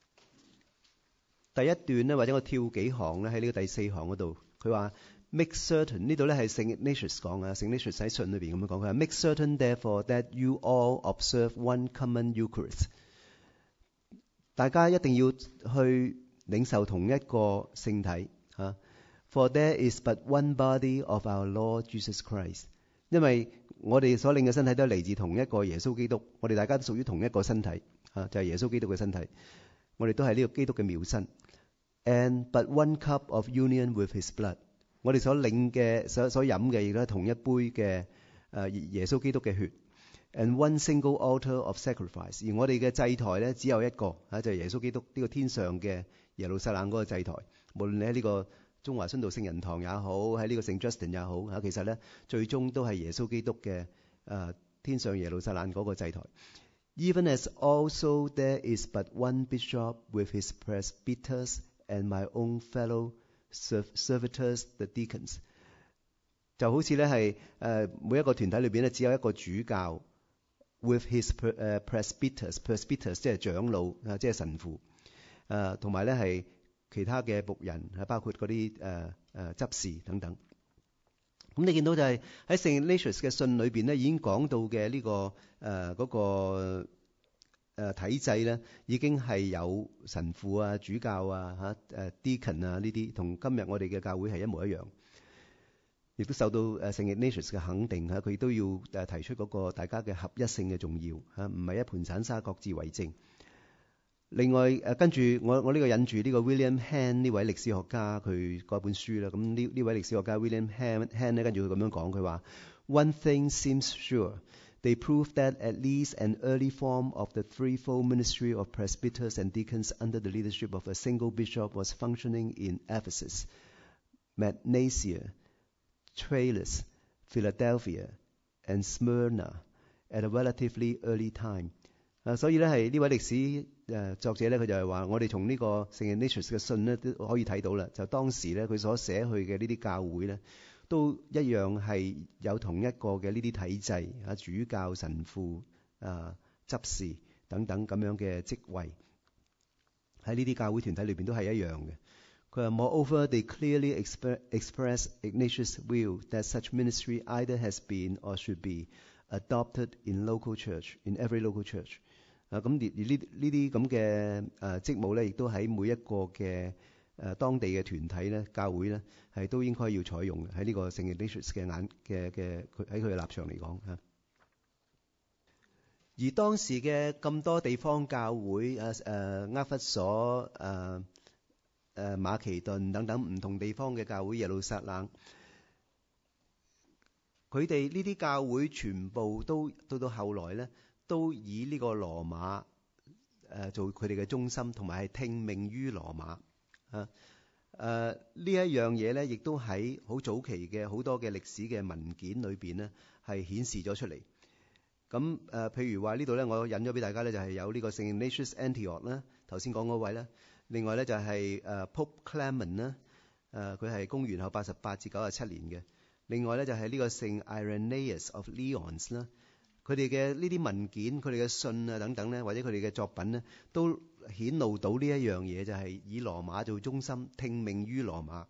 第一段咧或者我跳幾行咧喺呢個第四行嗰度，佢話 make certain 呢度咧係聖 Ignatius 講嘅，聖 Ignatius 喺信裏邊咁樣講，佢話 make certain therefore that you all observe one common Eucharist， 大家一定要去領受同一個聖體。Uh, for there is but one body of our Lord Jesus Christ， 因為我哋所領嘅身體都係嚟自同一個耶穌基督，我哋大家都屬於同一個身體啊，就係、是、耶穌基督嘅身體，我哋都係呢個基督嘅妙身。And but one cup of union with His blood， 我哋所領嘅所所飲嘅亦都係同一杯嘅誒耶穌基督嘅血。And one single altar of sacrifice， 而我哋嘅祭台咧只有一個啊，就係、是、耶穌基督呢個天上嘅耶路撒冷嗰個祭台。無論你喺呢個中華殉道聖人堂也好，喺呢個聖 Justin 也好嚇，其實咧最終都係耶穌基督嘅誒、呃、天上耶路撒冷嗰個祭台。Even as also there is but one bishop with his presbyters and my own fellow servitors the deacons， 就好似咧係誒每一個團體裏邊咧只有一個主教 with his presbyters presbyters 即係長老啊，即係神父誒，同埋咧係。其他嘅僕人係包括嗰啲誒誒執事等等。咁你見到就係喺聖 Ignatius 嘅信裏邊咧，已經講到嘅呢、這個誒嗰、呃那個、呃、體制咧，已經係有神父啊、主教啊、嚇誒 deacon 啊呢啲，同今日我哋嘅教會係一模一樣。亦都受到誒聖 Ignatius 嘅肯定嚇，佢都要誒提出嗰個大家嘅合一性嘅重要嚇，唔係一盤散沙各自為政。另外誒跟住我我呢個引住呢個 William Hand 呢位歷史學家佢嗰本書啦，咁呢呢位歷史學家 William Hand Hand 咧跟住佢咁樣講，佢話 One thing seems sure, they prove that at least an early form of the threefold ministry of presbyters and deacons under the leadership of a single bishop was functioning in Ephesus, Magnesia, Tralles, Philadelphia, and Smyrna at a relatively early time。啊，所以咧係呢位歷史誒作者咧，佢就係話，我哋從呢個聖 Ignatius 嘅信咧都可以睇到啦。就當時咧佢所寫去嘅呢啲教會咧，都一樣係有同一個嘅呢啲體制啊，主教、神父啊、執事等等咁樣嘅職位喺呢啲教會團體裏邊都係一樣嘅。 佢話 Moreover, they clearly express, express Ignatius' view that such ministry either has been or should be adopted in local church, in every local church。啊，咁而而呢呢啲咁嘅誒職務咧，亦都喺每一個嘅誒當地嘅團體咧、教會咧，係都應該要採用嘅。喺呢個聖 Ignatius 嘅眼嘅嘅佢喺佢嘅立場嚟講嚇。而當時嘅咁多地方教會啊誒厄弗所誒誒馬其頓等等唔同地方嘅教會，耶路撒冷，佢哋呢啲教會全部都到到後來咧，都以呢個羅馬誒做佢哋嘅中心，同埋係聽命於羅馬啊。誒呢一樣嘢咧，亦都喺好早期嘅好多嘅歷史嘅文件裏邊咧，係顯示咗出嚟。咁誒，譬如話呢度咧，我引咗俾大家咧，就係有呢個聖 Ignatius Antioch 啦，頭先講嗰位啦。另外咧就係誒 Pope Clement 啦，誒佢係公元後八十八至九十七年嘅。另外咧就係呢個聖 Irenaeus of Lyons 啦。佢哋嘅呢啲文件、佢哋嘅信啊等等咧，或者佢哋嘅作品咧，都顯露到呢一樣嘢，就係以羅馬做中心，聽命於羅馬。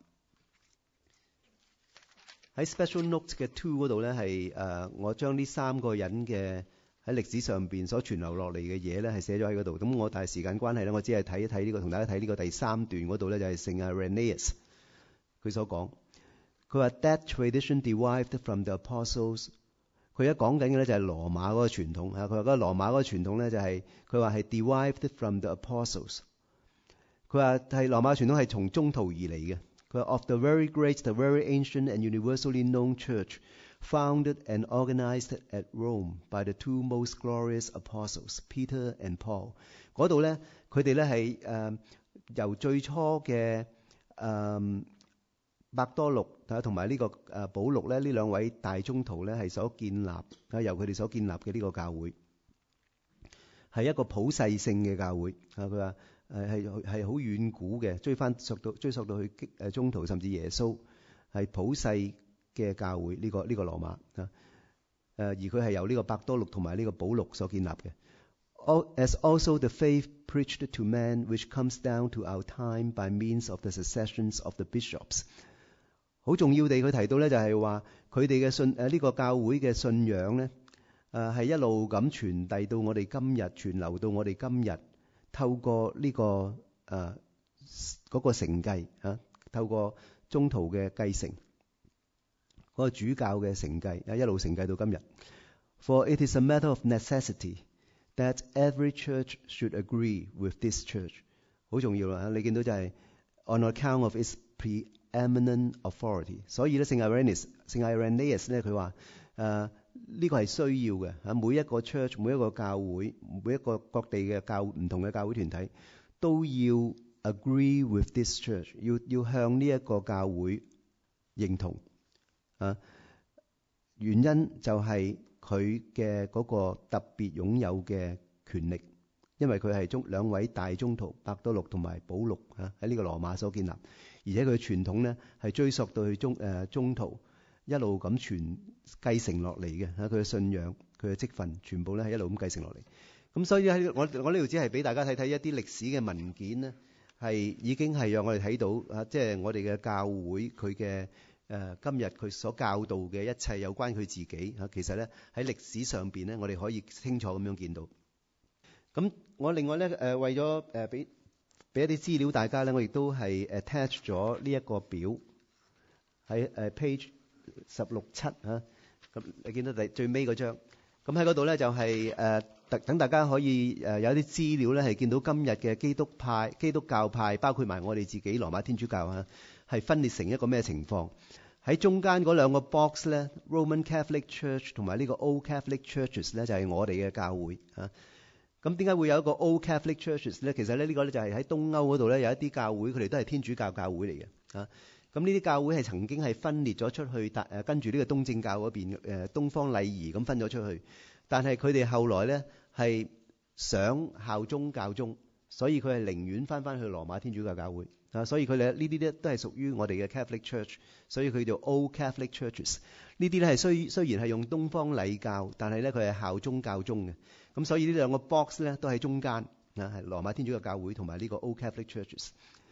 喺 Special Note 嘅 two 嗰度咧，係誒我將呢三個人嘅喺歷史上邊所傳留落嚟嘅嘢咧，係寫咗喺嗰度。咁我但係時間關係咧，我只係睇一睇呢個，同大家睇呢個第三段嗰度咧，就係聖 Irenaeus 佢所講。佢話 That tradition derived from the apostles。佢而家講緊嘅咧就係羅馬嗰個傳統嚇。佢話嗰個羅馬嗰個傳統咧就係佢話係 derived from the apostles。佢話係羅馬傳統係從宗徒而嚟嘅。佢話 Of the very great, the very ancient and universally known church, founded and organized at Rome by the two most glorious apostles, Peter and Paul。嗰度咧，佢哋咧係誒由最初嘅誒伯多祿啊，同埋呢個誒保祿咧，呢兩位大宗徒咧係所建立啊，由佢哋所建立嘅呢個教會係一個普世性嘅教會啊。佢話誒係係好遠古嘅，追翻溯到追溯到去誒宗徒甚至耶穌係普世嘅教會呢、這個呢、這個羅馬啊誒，而佢係由呢個伯多祿同埋呢個保祿所建立嘅。As also the faith preached to man, which comes down to our time by means of the successions of the bishops。好重要地，佢提到咧就係話佢哋嘅信誒呢、這個教會嘅信仰咧誒係一路咁傳遞到我哋今日，傳流到我哋今日，透過呢、這個誒嗰、呃那個承繼啊，透過宗徒嘅繼承，嗰、那個主教嘅承繼啊，一路承繼到今日。For it is a matter of necessity that every church should agree with this church。好重要啦！你見到就係 on account of its pre-eminent authority。所以咧，聖 Irenaeus 聖 Irenaeus 咧，佢話誒呢個係需要嘅嚇。每一個 church， 每一個教會，每一個各地嘅教唔同嘅教會團體都要 agree with this church， 要要向呢一個教會認同啊。原因就係佢嘅嗰個特別擁有嘅權力，因為佢係中兩位大宗徒伯多祿同埋保祿嚇喺呢個羅馬所建立，而且佢嘅傳統咧係追溯到去中誒、呃、宗徒一路咁傳繼承落嚟嘅嚇，佢嘅信仰、佢嘅職分全部咧係一路咁繼承落嚟。咁所以喺我我呢度只係俾大家睇睇一啲歷史嘅文件咧，係已經係讓我哋睇到啊，即係我哋嘅教會佢嘅。誒、呃、今日佢所教導嘅一切有關佢自己嚇、啊，其實咧喺歷史上邊咧，我哋可以清楚咁樣見到。咁我另外咧誒、呃、為咗誒俾俾一啲資料大家咧，我亦都係 attach 咗呢一個表喺誒、呃、page 十六七嚇。咁、啊、你見到第最尾嗰張，咁喺嗰度咧就係誒特等大家可以誒、呃、有啲資料咧係見到今日嘅基督派、基督教派，包括埋我哋自己羅馬天主教嚇，係、啊、分裂成一個咩情況？喺中間嗰兩個 box 咧 ，Roman Catholic Church 同埋呢個 Old Catholic Churches 咧，就係我哋嘅教會啊。咁點解會有一個 Old Catholic Churches 咧？其實咧呢個咧就係喺東歐嗰度咧有一啲教會，佢哋都係天主教教會嚟嘅啊。咁呢啲教會係曾經係分裂咗出去，誒跟住呢個東正教嗰邊誒東方禮儀咁分咗出去。但係佢哋後來咧係想效忠教宗，所以佢係寧願翻翻去羅馬天主教教會。啊，所以佢哋呢啲咧都係屬於我哋嘅 Catholic Church， 所以佢叫 Old Catholic Churches。呢啲咧係雖雖然係用東方禮教，但係咧佢係效忠教宗嘅。咁所以呢兩個 box 咧都喺中間啊，係羅馬天主教教會同埋呢個 Old Catholic Churches。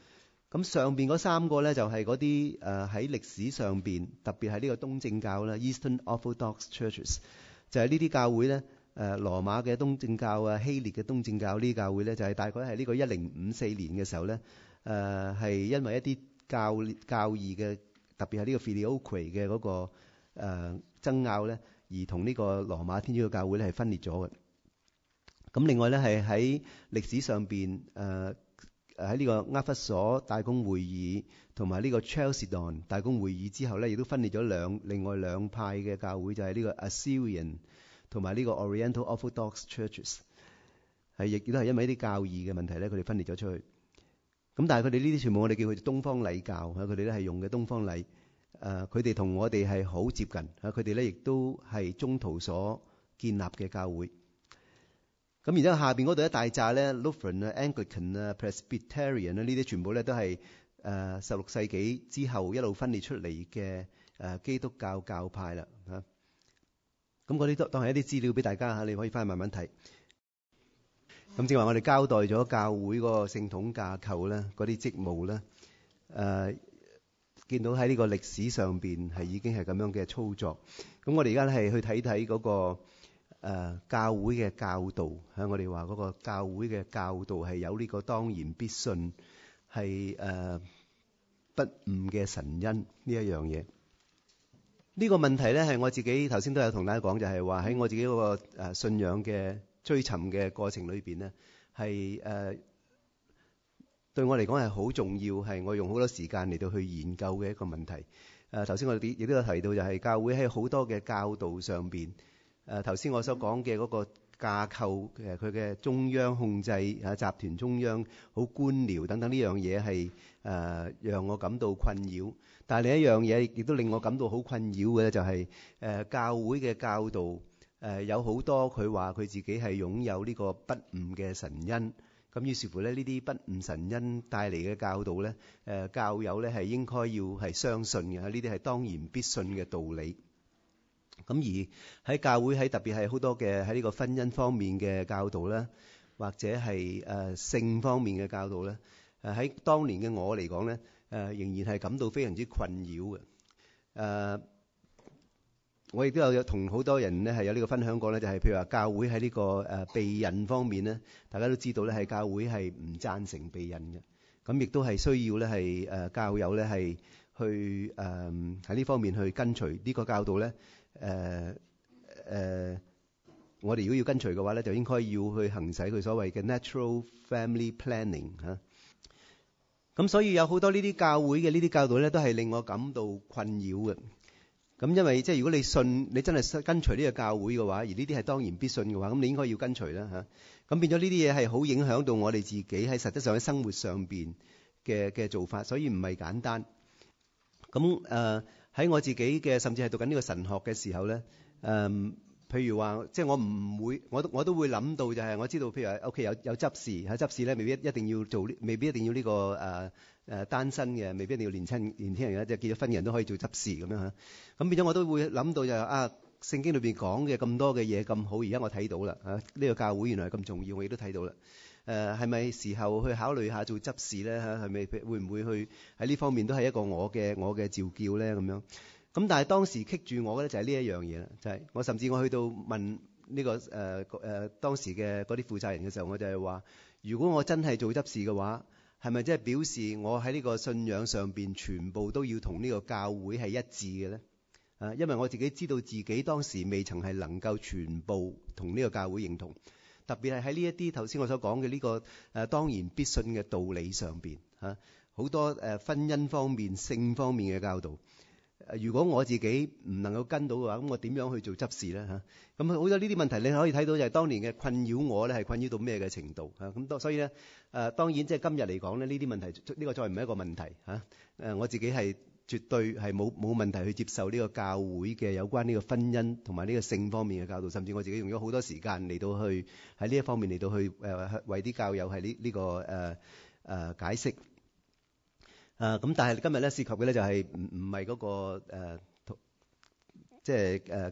咁上邊嗰三個咧就係嗰啲誒喺歷史上邊，特別係呢個東正教啦 （Eastern Orthodox Churches），就係呢啲教會咧。誒羅馬嘅東正教啊，希臘嘅東正教呢啲教會咧，就係大概係呢個一零五四年嘅時候咧，誒係因為一啲教教義嘅，特別係呢個 Filioque 嘅嗰個誒爭拗咧，而同呢個羅馬天主教教會咧係分裂咗嘅。咁另外咧係喺歷史上邊誒喺呢個厄弗所大公會議同埋呢個 Chalcedon 大公會議之後咧，亦都分裂咗兩另外兩派嘅教會，就係呢個 Assyrian。同埋呢個 Oriental Orthodox Churches 係亦都係因為呢啲教義嘅問題咧，佢哋分裂咗出去。咁但係佢哋呢啲全部我哋叫佢東方禮教嚇，佢哋咧係用嘅東方禮。誒，佢哋同我哋係好接近嚇，佢哋咧亦都係中途所建立嘅教會。咁然之後下邊嗰度一大紮咧 Lutheran 啊、Anglican 啊、Presbyterian 啊，呢啲全部咧都係誒十六世紀之後一路分裂出嚟嘅誒基督教教派啦嚇。咁嗰啲都當係一啲資料俾大家嚇，你可以翻去慢慢睇。咁正話我哋交代咗教會嗰個聖統架構咧，嗰啲職務咧，誒、呃、見到喺呢個歷史上邊係已經係咁樣嘅操作。咁我哋而家係去睇睇嗰個、呃、教會嘅教導嚇，我哋話嗰個教會嘅教導係有呢個當然必信係誒、呃、不誤嘅神恩呢一樣嘢。呢個問題咧係我自己頭先都有同大家講，就係話喺我自己嗰個誒信仰嘅追尋嘅過程裏邊咧，係誒對我嚟講係好重要，係我用好多時間嚟到去研究嘅一個問題。誒頭先我哋亦都有提到，就係教會喺好多嘅教導上邊，誒頭先我所講嘅嗰個架構嘅佢嘅中央控制啊，集團中央好官僚等等呢樣嘢係誒讓我感到困擾。但係另一樣嘢亦都令我感到好困擾嘅咧，就係誒教會嘅教導誒有好多佢話佢自己係擁有呢個不誤嘅神恩，咁於是乎咧呢啲不誤神恩帶嚟嘅教導咧，誒教友咧係應該要係相信嘅，呢啲係當然必信嘅道理。咁而喺教會喺特別係好多嘅喺呢個婚姻方面嘅教導咧，或者係誒性方面嘅教導咧，誒喺當年嘅我嚟講咧。誒、呃、仍然係感到非常之困擾嘅。誒、呃，我亦都有同好多人咧係有呢個分享過咧，就係、是、譬如話教會喺呢、這個誒避孕方面咧，大家都知道咧係教會係唔贊成避孕嘅。咁亦都係需要咧係誒教友咧係去誒喺呢方面去跟隨呢個教導咧。誒、呃、誒、呃，我哋如果要跟隨嘅話咧，就應該要去行使佢所謂嘅 natural family planning 嚇、啊。咁所以有好多呢啲教會嘅呢啲教導咧，都係令我感到困擾嘅。咁因為即係如果你信，你真係跟隨呢個教會嘅話，而呢啲係當然必信嘅話，咁你應該要跟隨啦嚇。咁變咗呢啲嘢係好影響到我哋自己喺實質上喺生活上邊嘅嘅做法，所以唔係簡單。咁誒喺我自己嘅甚至係讀緊呢個神學嘅時候咧，誒、呃。譬如話，即係我唔會，我都我都會諗到就係我知道，譬如話屋企有有執事喺執事咧，未必一定要做，未必一定要呢、這個誒誒、呃、單身嘅，未必一定要年輕年輕人嘅，即係結咗婚嘅人都可以做執事咁樣嚇。咁變咗我都會諗到就係、是、啊，聖經裏邊講嘅咁多嘅嘢咁好，而家我睇到啦嚇，呢、啊這個教會原來係咁重要，我亦都睇到啦。誒係咪時候去考慮下做執事咧嚇？係咪會唔會去喺呢方面都係一個我嘅我嘅召叫咧咁樣？咁但係當時棘住我嘅咧就係呢一樣嘢啦，就係、是、我甚至我去到問呢、這個誒誒、呃呃、當時嘅嗰啲負責人嘅時候，我就係話：如果我真係做執事嘅話，係咪即係表示我喺呢個信仰上邊全部都要同呢個教會係一致嘅咧？啊，因為我自己知道自己當時未曾係能夠全部同呢個教會認同，特別係喺呢一啲頭先我所講嘅呢個誒、呃、當然必信嘅道理上邊嚇，好、啊、多誒、呃、婚姻方面、性方面嘅教導。如果我自己唔能夠跟到嘅話，咁我點樣去做執事咧嚇？咁好多呢啲問題你可以睇到，就係當年嘅困擾我咧，係困擾到咩嘅程度嚇？咁多所以咧誒，當然即係今日嚟講咧，呢啲問題呢、呢個再唔係一個問題嚇。誒，我自己係絕對係冇冇問題去接受呢個教會嘅有關呢個婚姻同埋呢個性方面嘅教導，甚至我自己用咗好多時間嚟到去喺呢一方面嚟到去誒為啲教友係呢呢個誒誒、呃呃、解釋。啊，咁但係今日咧涉及嘅咧就係唔唔係嗰個誒，即係誒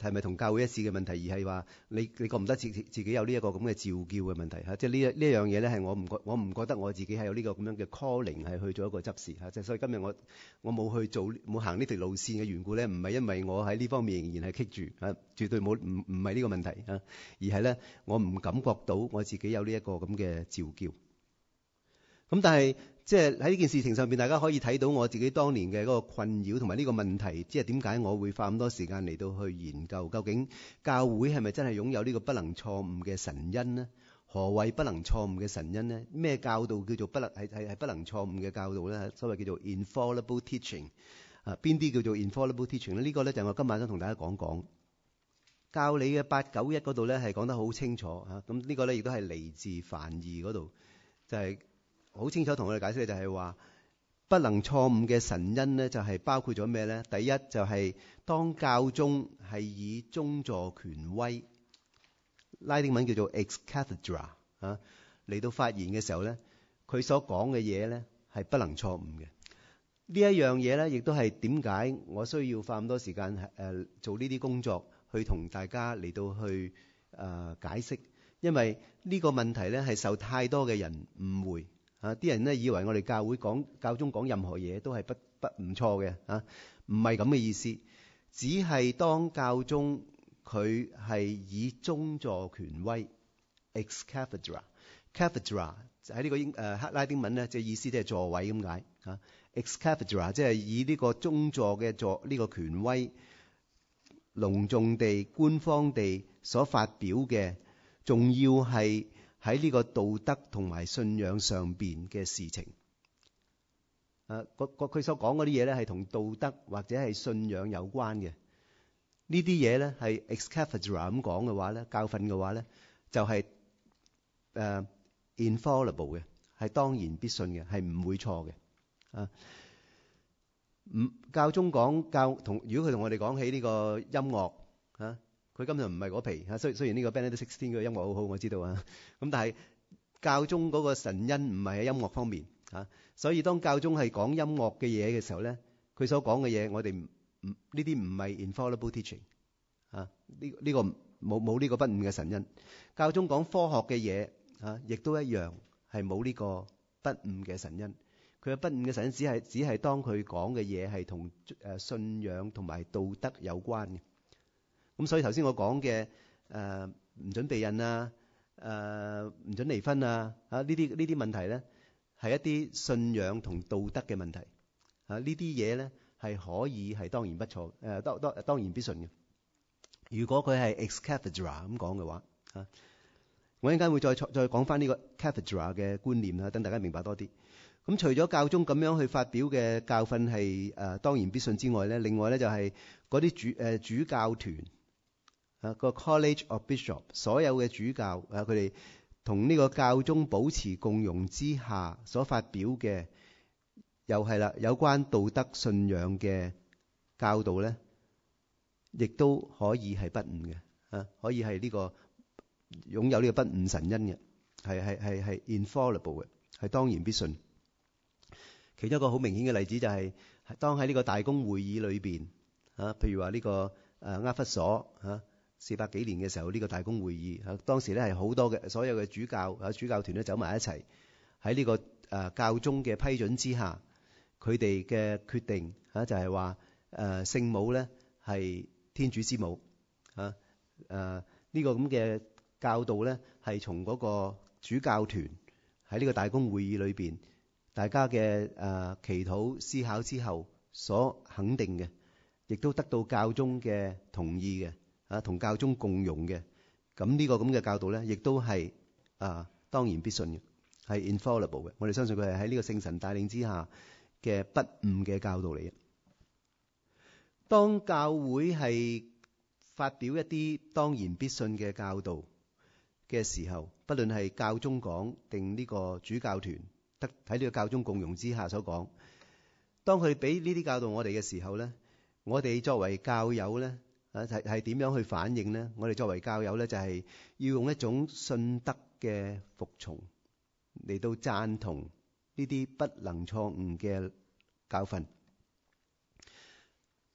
係咪同教會一致嘅問題，而係話你你覺唔得自自己有呢一個咁嘅召叫嘅問題嚇？即係呢一呢一樣嘢咧，係我唔覺我唔覺得我自己係有呢個咁樣嘅 calling 係去做一個執事嚇。即係所以今日我我冇去做冇行呢條路線嘅緣故咧，唔係因為我喺呢方面仍然係棘住嚇，絕對冇唔唔係呢個問題嚇，而係咧我唔感覺到我自己有呢一個咁嘅召叫。咁但係即係喺呢件事情上邊，大家可以睇到我自己當年嘅嗰個困擾同埋呢個問題，即係點解我會花咁多時間嚟到去研究，究竟教會係咪真係擁有呢個不能錯誤嘅神恩呢？何謂不能錯誤嘅神恩呢？咩教導叫做不能係係係不能錯誤嘅教導咧？所謂叫做 infallible teaching 啊，邊啲叫做 infallible teaching 咧？呢個咧就係我今晚想同大家講講。教理嘅八九一嗰度咧係講得好清楚嚇，咁呢個咧亦都係嚟自梵二嗰度，就係、是。好清楚同我哋解釋，就係話不能錯誤嘅神恩咧，就係包括咗咩咧？第一就係當教宗係以宗座權威，拉丁文叫做 ex cathedra 啊，嚟到發言嘅時候咧，佢所講嘅嘢咧係不能錯誤嘅。呢一樣嘢咧，亦都係點解我需要花咁多時間誒、呃、做呢啲工作，去同大家嚟到去誒、呃、解釋，因為呢個問題咧係受太多嘅人誤會。啊！啲人咧以為我哋教會講教宗講任何嘢都係不不唔錯嘅啊，唔係咁嘅意思。只係當教宗佢係以宗座權威 ex cathedra，cathedra 喺呢個英誒、呃、拉丁文咧，即係意思即係座位咁解啊。ex cathedra 即係以呢個宗座嘅座呢個權威，隆重地官方地所發表嘅，仲要係喺呢個道德同埋信仰上邊嘅事情，誒，個個佢所講嗰啲嘢咧，係同道德或者係信仰有關嘅。呢啲嘢咧係 ex cathedra 咁講嘅話咧，教訓嘅話咧，就係、是、誒、uh, infallible 嘅，係當然必信嘅，係唔會錯嘅。啊，唔教宗講教同，如果佢同我哋講起呢個音樂啊。佢今日唔係嗰皮嚇，雖雖然呢個 Benedict sixteen 嘅音樂好好，我知道啊。咁但係教宗嗰個神恩唔係喺音樂方面嚇，所以當教宗係講音樂嘅嘢嘅時候咧，佢所講嘅嘢，我哋唔唔呢啲唔係 infallible teaching 啊。呢呢個冇冇呢個不誤嘅神恩。教宗講科學嘅嘢嚇，亦都一樣係冇呢個不誤嘅神恩。佢嘅不誤嘅神恩只係只係當佢講嘅嘢係同誒信仰同埋道德有關嘅。咁所以頭先我講嘅誒唔準避孕啊，誒、呃、唔準離婚啊，啊呢啲呢啲問題咧係一啲信仰同道德嘅問題啊。呢啲嘢咧係可以係當然不錯誒，當當當然必信嘅。如果佢係 ex cathedra 咁講嘅話啊，我一陣間會再再講翻呢個 cathedra 嘅觀念啊，等大家明白多啲。咁除咗教宗咁樣去發表嘅教訓係誒當然必信之外咧，另外咧就係嗰啲主誒、呃、主教團。啊，個 College of Bishop 所有嘅主教啊，佢哋同呢個教宗保持共融之下所發表嘅，又係啦，有關道德信仰嘅教導咧，亦都可以係不誤嘅啊，可以係呢個擁有呢個不誤神恩嘅，係係係係 infallible 嘅，係當然必信。其中一個好明顯嘅例子就係、是、當喺呢個大公會議裏邊啊，譬如話呢、這個誒厄弗所啊。四百幾年嘅時候，呢、這個大公會議啊，當時咧係好多嘅所有嘅主教啊，主教團咧走埋一齊喺呢個誒、呃、教宗嘅批准之下，佢哋嘅決定啊就係話誒聖母咧係天主之母啊，誒、呃、呢、這個咁嘅教導咧係從嗰個主教團喺呢個大公會議裏邊大家嘅誒、呃、祈禱思考之後所肯定嘅，亦都得到教宗嘅同意嘅。啊，同教宗共融嘅，咁呢個咁嘅教導咧，亦都係啊當然必信嘅，係 infallible 嘅。我哋相信佢係喺呢個聖神帶領之下嘅不誤嘅教導嚟嘅。當教會係發表一啲當然必信嘅教導嘅時候，不論係教宗講定呢個主教團得喺呢個教宗共融之下所講，當佢俾呢啲教導我哋嘅時候咧，我哋作為教友咧。啊，係係點樣去反應呢？我哋作為教友咧，就係要用一種信德嘅服從嚟到贊同呢啲不能錯誤嘅教訓。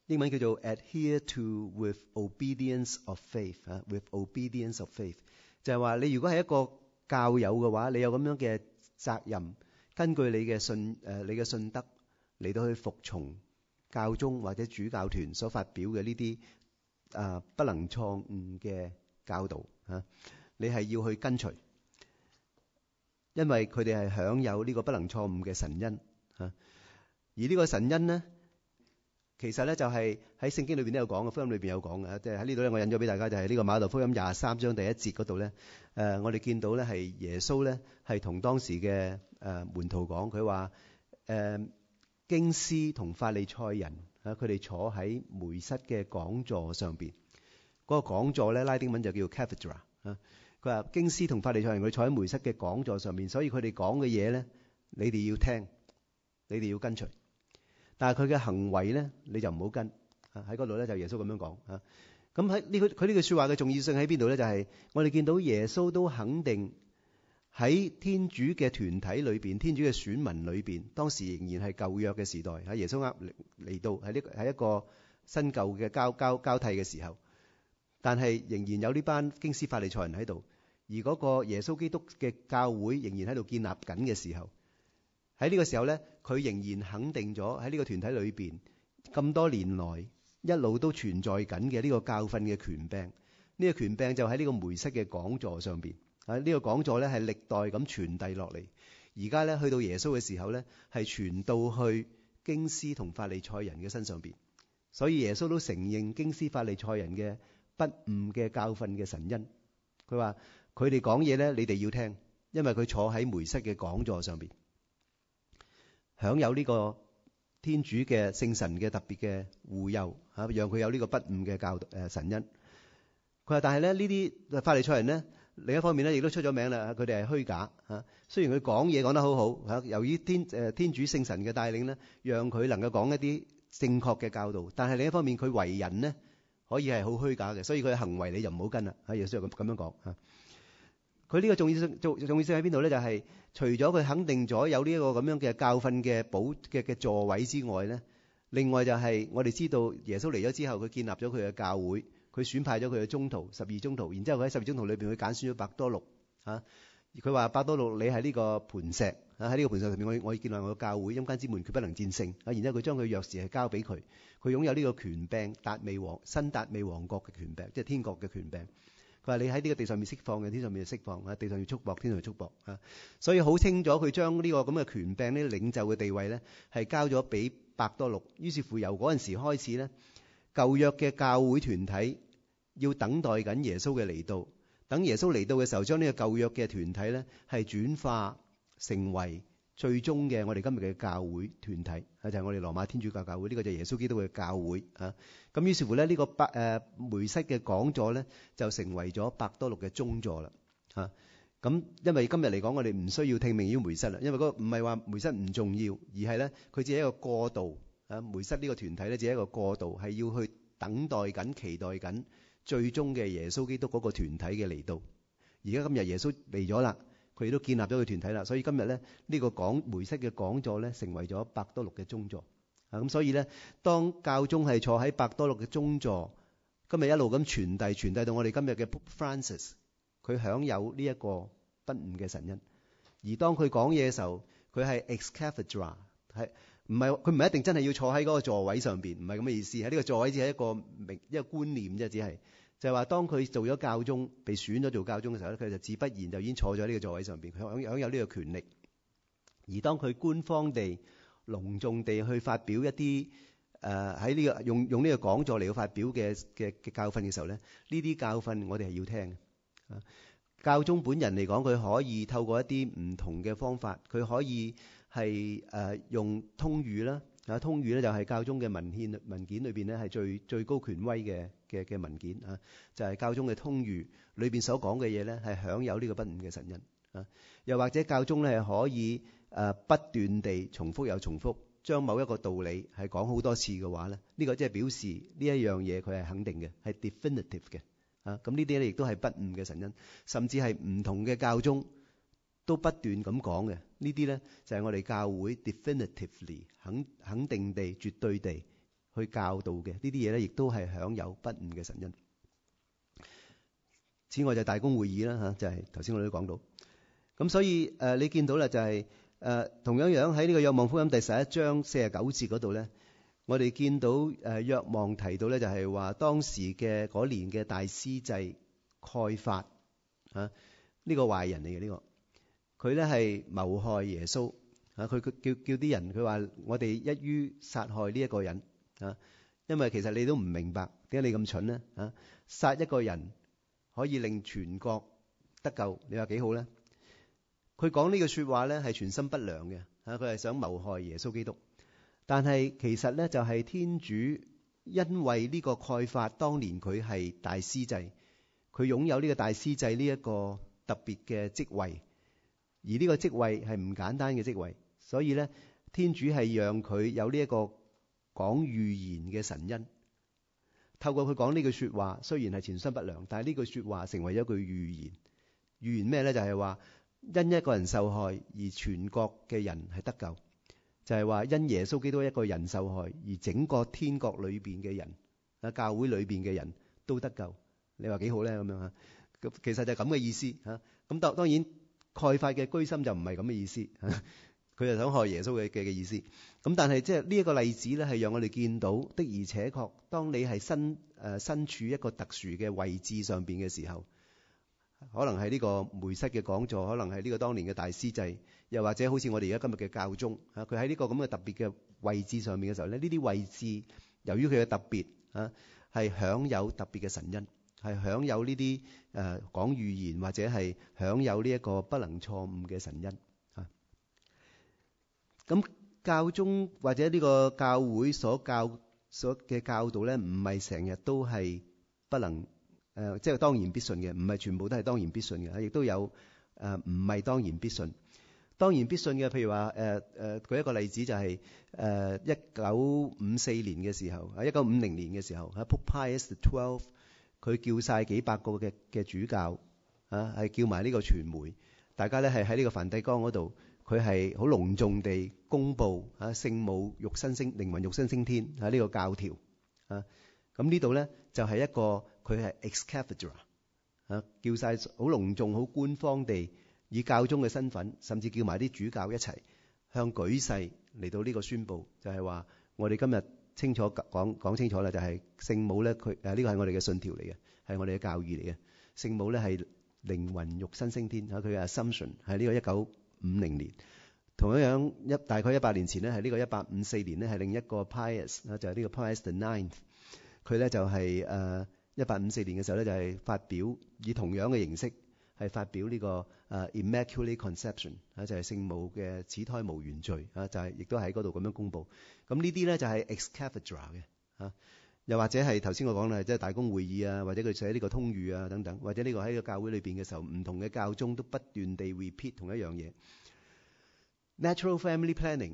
英文叫做 adhere to with obedience of faith 啊 ，with obedience of faith 就係話你如果係一個教友嘅話，你有咁樣嘅責任，根據你嘅信誒你嘅信德嚟到去服從教宗或者主教團所發表嘅呢啲啊不能錯誤嘅教導啊，你係要去跟隨，因為佢哋係享有呢個不能錯誤嘅神恩啊，而呢個神恩呢。其實咧就係喺聖經裏邊都有講嘅，福音裏邊有講嘅，即係喺呢度咧我引咗俾大家，就係呢個馬竇福音廿三章第一節嗰度咧，誒我哋見到咧係耶穌咧係同當時嘅誒門徒講，佢話誒經師同法利賽人啊，佢哋坐喺梅瑟嘅講座上邊，嗰個講座咧拉丁文就叫 cathedra 啊，佢話經師同法利賽人佢坐喺梅瑟嘅講座上面，所以佢哋講嘅嘢咧，你哋要聽，你哋要跟隨。但係佢嘅行為咧，你就唔好跟啊！喺嗰度咧就耶穌咁樣講啊。咁喺呢個佢呢句説話嘅重要性喺邊度咧？就係我哋見到耶穌都肯定喺天主嘅團體裏邊，天主嘅選民裏邊，當時仍然係舊約嘅時代喺耶穌啱嚟嚟到喺呢喺一個新舊嘅交交交替嘅時候，但係仍然有呢班經師法利賽人喺度，而嗰個耶穌基督嘅教會仍然喺度建立緊嘅時候。喺呢個時候咧，佢仍然肯定咗喺呢個團體裏邊咁多年來一路都存在緊嘅呢個教訓嘅權柄。呢個權柄就喺呢個梅瑟嘅講座上邊。啊，呢個講座咧係歷代咁傳遞落嚟。而家咧去到耶穌嘅時候咧，係傳到去經師同法利賽人嘅身上邊。所以耶穌都承認經師法利賽人嘅不誤嘅教訓嘅神恩。佢話佢哋講嘢咧，你哋要聽，因為佢坐喺梅瑟嘅講座上邊。享有呢個天主嘅聖神嘅特別嘅護佑嚇，讓佢有呢個不誤嘅教誒神恩。佢話：但係咧呢啲法利賽人呢，另一方面咧亦都出咗名啦。佢哋係虛假嚇。雖然佢講嘢講得好好嚇，由於天誒天主聖神嘅帶領咧，讓佢能夠講一啲正確嘅教導。但係另一方面，佢為人呢可以係好虛假嘅，所以佢嘅行為你就唔好跟啦。嚇，耶穌咁咁樣講嚇。佢呢個重要性重重要性喺邊度咧？就係、是、除咗佢肯定咗有呢一個咁樣嘅教訓嘅寶嘅嘅座位之外咧，另外就係我哋知道耶穌嚟咗之後，佢建立咗佢嘅教會，佢選派咗佢嘅宗徒十二宗徒，然之後佢喺十二宗徒裏邊佢揀選咗伯多祿嚇。佢話伯多祿你係呢個磐石啊，喺呢個磐石上面我我要建立我嘅教會，陰間之門決不能戰勝啊。然之後佢將佢鑰匙係交俾佢，佢擁有呢個權柄，達味王新達味王國嘅權柄，即係天國嘅權柄。佢話你喺呢個地上面釋放嘅，天上面就釋放；喺地上要束縛，天上要束縛啊！所以好清楚，佢將呢個咁嘅權柄、呢領袖嘅地位咧，係交咗俾伯多祿。於是乎，由嗰陣時開始咧，舊約嘅教會團體要等待緊耶穌嘅嚟到。等耶穌嚟到嘅時候，將呢個舊約嘅團體咧，係轉化成為最終嘅我哋今日嘅教會團體，啊就係、是、我哋羅馬天主教教會。呢、這個就係耶穌基督嘅教會啊。咁於是乎咧，呢、這個伯誒梅瑟嘅講座咧，就成為咗伯多祿嘅宗座啦。嚇咁，因為今日嚟講，我哋唔需要聽命於梅瑟啦，因為嗰個唔係話梅瑟唔重要，而係咧佢只係一個過渡啊。梅瑟呢個團體咧，只係一個過渡，係要去等待緊、期待緊最終嘅耶穌基督嗰個團體嘅嚟到。而家今日耶穌嚟咗啦。佢亦都建立咗佢團體啦，所以今日咧呢個講梅瑟嘅講座咧，成為咗伯多祿嘅宗座啊。咁所以咧，當教宗係坐喺伯多祿嘅宗座，今日一路咁傳遞傳遞到我哋今日嘅 Pope Francis，佢享有呢一個不誤嘅神恩。而當佢講嘢嘅時候，佢係 ex cathedra， 係唔係佢唔係一定真係要坐喺嗰個座位上邊，唔係咁嘅意思。喺呢個座位只係一個名一個觀念啫，只係。就係話，當佢做咗教宗，被選咗做教宗嘅時候咧，佢就自不然就已經坐咗喺呢個座位上邊，佢享享有呢個權力。而當佢官方地、隆重地去發表一啲誒喺呢個用用呢個講座嚟到發表嘅嘅嘅教訓嘅時候咧，呢啲教訓我哋係要聽嘅。教宗本人嚟講，佢可以透過一啲唔同嘅方法，佢可以係誒、呃、用通諭啦。啊，通諭咧就係教宗嘅文獻文件裏邊咧係最最高權威嘅嘅嘅文件啊，就係、是、教宗嘅通諭裏邊所講嘅嘢咧係享有呢個不誤嘅神恩啊。又或者教宗咧係可以誒、呃、不斷地重複又重複，將某一個道理係講好多次嘅話咧，呢、這個即係表示呢一樣嘢佢係肯定嘅，係 definitive 嘅啊。咁呢啲咧亦都係不誤嘅神恩，甚至係唔同嘅教宗都不斷咁講嘅，呢啲咧就係我哋教會 definitively 肯肯定地、絕對地去教導嘅呢啲嘢咧，亦都係享有不誤嘅神恩。此外就係大公會議啦嚇，就係頭先我哋都講到。咁所以誒、呃，你見到啦，就係、是、誒、呃、同樣樣喺呢個若望福音第十一章四十九節嗰度咧，我哋見到誒若望提到咧，就係話當時嘅嗰年嘅大司祭蓋法嚇，呢、這個壞人嚟嘅呢個，佢咧係謀害耶穌嚇，佢佢叫叫啲人，佢話我哋一於殺害呢一個人嚇，因為其實你都唔明白點解你咁蠢咧嚇，殺一個人可以令全國得救，你話幾好咧？佢講呢個説話咧係全心不良嘅嚇，佢係想謀害耶穌基督。但係其實咧就係天主因為呢個蓋法當年佢係大司祭，佢擁有呢個大司祭呢一個特別嘅職位，而呢個職位係唔簡單嘅職位，所以咧天主係讓佢有呢一個講預言嘅神恩。透過佢講呢句説話，雖然係全心不良，但係呢句説話成為咗一句預言。預言咩咧？就係話因一個人受害而全國嘅人係得救，就係話因耶穌基督一個人受害而整個天國裏邊嘅人啊，教會裏邊嘅人都得救。你話幾好咧？咁樣嚇，咁其實就係咁嘅意思嚇。咁當當然蓋法嘅居心就唔係咁嘅意思，佢就想害耶穌嘅嘅嘅意思。咁但係即係呢一個例子咧，係讓我哋見到的而且確，當你係身誒身處一個特殊嘅位置上邊嘅時候，可能係呢個梅瑟嘅講座，可能係呢個當年嘅大司祭，又或者好似我哋而家今日嘅教宗嚇，佢喺呢個咁嘅特別嘅位置上面嘅時候咧，呢啲位置由於佢嘅特別嚇，係享有特別嘅神恩，係享有呢啲誒講預言或者係享有呢一個不能錯誤嘅神恩嚇。咁教宗或者呢個教會所教所嘅教導咧，唔係成日都係不能誒、呃，即係當然必信嘅，唔係全部都係當然必信嘅，亦都有誒唔係當然必信。當然必信嘅，譬如話誒誒，舉一個例子就係誒一九五四年嘅時候，啊一九五零年嘅時候，啊 Pope Pius the twelfth 佢叫晒幾百個嘅嘅主教啊，係叫埋呢個傳媒，大家咧係喺呢個梵蒂岡嗰度。佢係好隆重地公佈啊聖母肉身升靈魂肉身升天啊呢個教條啊，咁呢度咧就係一個佢係 ex cathedra 啊，叫晒好隆重好官方地以教宗嘅身份，甚至叫埋啲主教一齊向舉世嚟到呢個宣佈，就係話我哋今日清楚講講清楚啦，就係聖母咧佢誒呢個係我哋嘅信條嚟嘅，係我哋嘅教義嚟嘅。聖母咧係靈魂肉身升天啊，佢嘅 Assumption 係呢個一九五零年，同樣樣一大概一百年前咧，係呢個一八五四年咧，係另一個 Pius 啊，就係呢個 Pius the ninth，佢咧就係誒一八五四年嘅時候咧，就係發表以同樣嘅形式係發表呢個誒 Immaculate Conception 啊，就係聖母嘅始胎無原罪啊，就係亦都喺嗰度咁樣公佈。咁呢啲咧就係 ex cathedra 嘅啊，又或者係頭先我講啦，即係大公會議啊，或者佢寫呢個通諭啊等等，或者呢個喺個教會裏邊嘅時候，唔同嘅教宗都不斷地 repeat 同一樣嘢。Natural family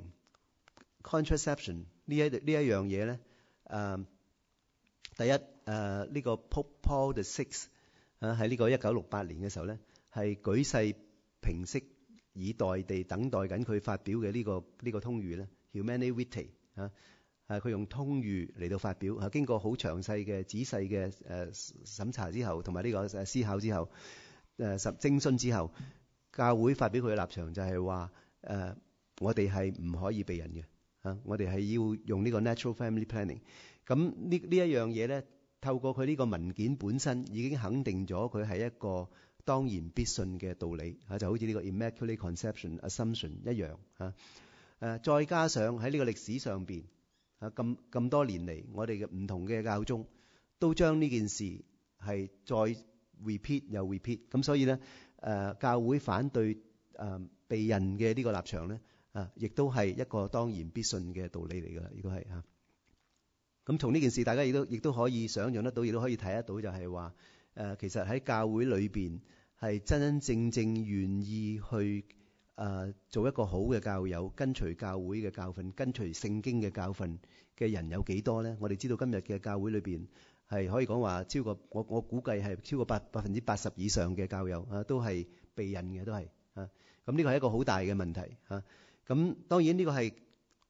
planning、contraception 呢一呢一樣嘢咧，誒、呃、第一誒呢、呃這個 Pope Paul the sixth 啊喺呢個一九六八年嘅時候咧，係舉世平息以待地等待緊佢發表嘅呢、這個呢、這個通諭咧 Humanae Vitae 啊。係佢用通諭嚟到發表，係經過好詳細嘅仔細嘅誒審查之後，同埋呢個誒思考之後，誒實徵詢之後，教會發表佢嘅立場就係話誒，我哋係唔可以避孕嘅啊！我哋係要用呢個 natural family planning。咁呢呢一樣嘢咧，透過佢呢個文件本身已經肯定咗佢係一個當然必信嘅道理嚇，就好似呢個 Immaculate Conception Assumption 一樣嚇。誒再加上喺呢個歷史上邊。啊！咁咁多年嚟，我哋嘅唔同嘅教宗都將呢件事係再 repeat 又 repeat，咁所以咧，誒、呃、教會反對誒、呃、避孕嘅呢個立場咧，啊，亦都係一個當然必信嘅道理嚟㗎啦，亦都係嚇。咁從呢件事，大家亦都亦都可以想像得到，亦都可以睇得到就，就係話誒，其實喺教會裏邊係真真正正願意去。誒、呃、做一個好嘅教友，跟隨教會嘅教訓，跟隨聖經嘅教訓嘅人有幾多呢？我哋知道今日嘅教會裏邊係可以講話超過我我估計係超過百百分之八十以上嘅教友啊，都係避孕嘅，都係啊。咁呢個係一個好大嘅問題啊。咁當然呢個係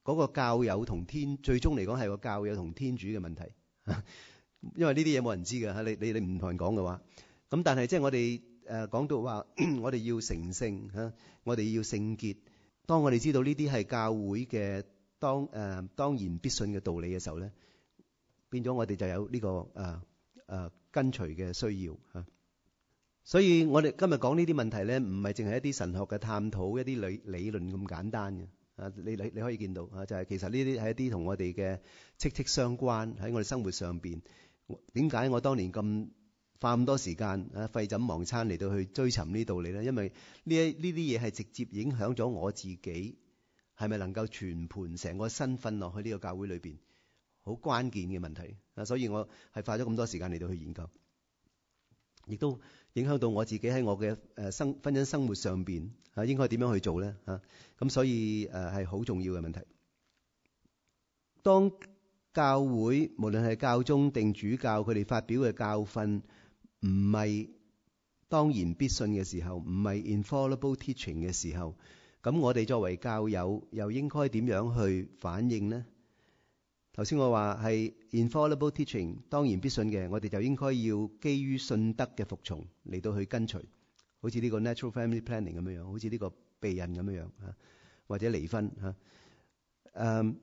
嗰個教友同天最終嚟講係個教友同天主嘅問題，因為呢啲嘢冇人知㗎嚇，你你你唔同人講嘅話，咁但係即係我哋誒講到話，我哋要成聖嚇，我哋要聖潔。當我哋知道呢啲係教會嘅當誒、呃、當然必信嘅道理嘅時候咧，變咗我哋就有呢、這個誒誒、呃呃、跟隨嘅需要嚇。所以我哋今日講呢啲問題咧，唔係淨係一啲神學嘅探討，一啲理理論咁簡單嘅。啊，你你你可以見到啊，就係其實呢啲係一啲同我哋嘅息息相關喺我哋生活上邊。點解我當年咁花咁多時間啊，廢寢忘餐嚟到去追尋呢啲道理咧？因為呢一呢啲嘢係直接影響咗我自己係咪能夠全盤成個身份落去呢個教會裏邊，好關鍵嘅問題啊！所以我係花咗咁多時間嚟到去研究，亦都影響到我自己喺我嘅誒生婚姻生活上邊啊，應該點樣去做咧？嚇咁，所以誒係好重要嘅問題。當教會無論係教宗定主教，佢哋發表嘅教訓唔係當然必信嘅時候，唔係 infallible teaching 嘅時候，咁我哋作為教友又應該點樣去反應呢？頭先我話係 infallible teaching 當然必信嘅，我哋就應該要基於信德嘅服從嚟到去跟隨，好似呢個 natural family planning 咁樣樣，好似呢個避孕咁樣樣嚇，或者離婚嚇。誒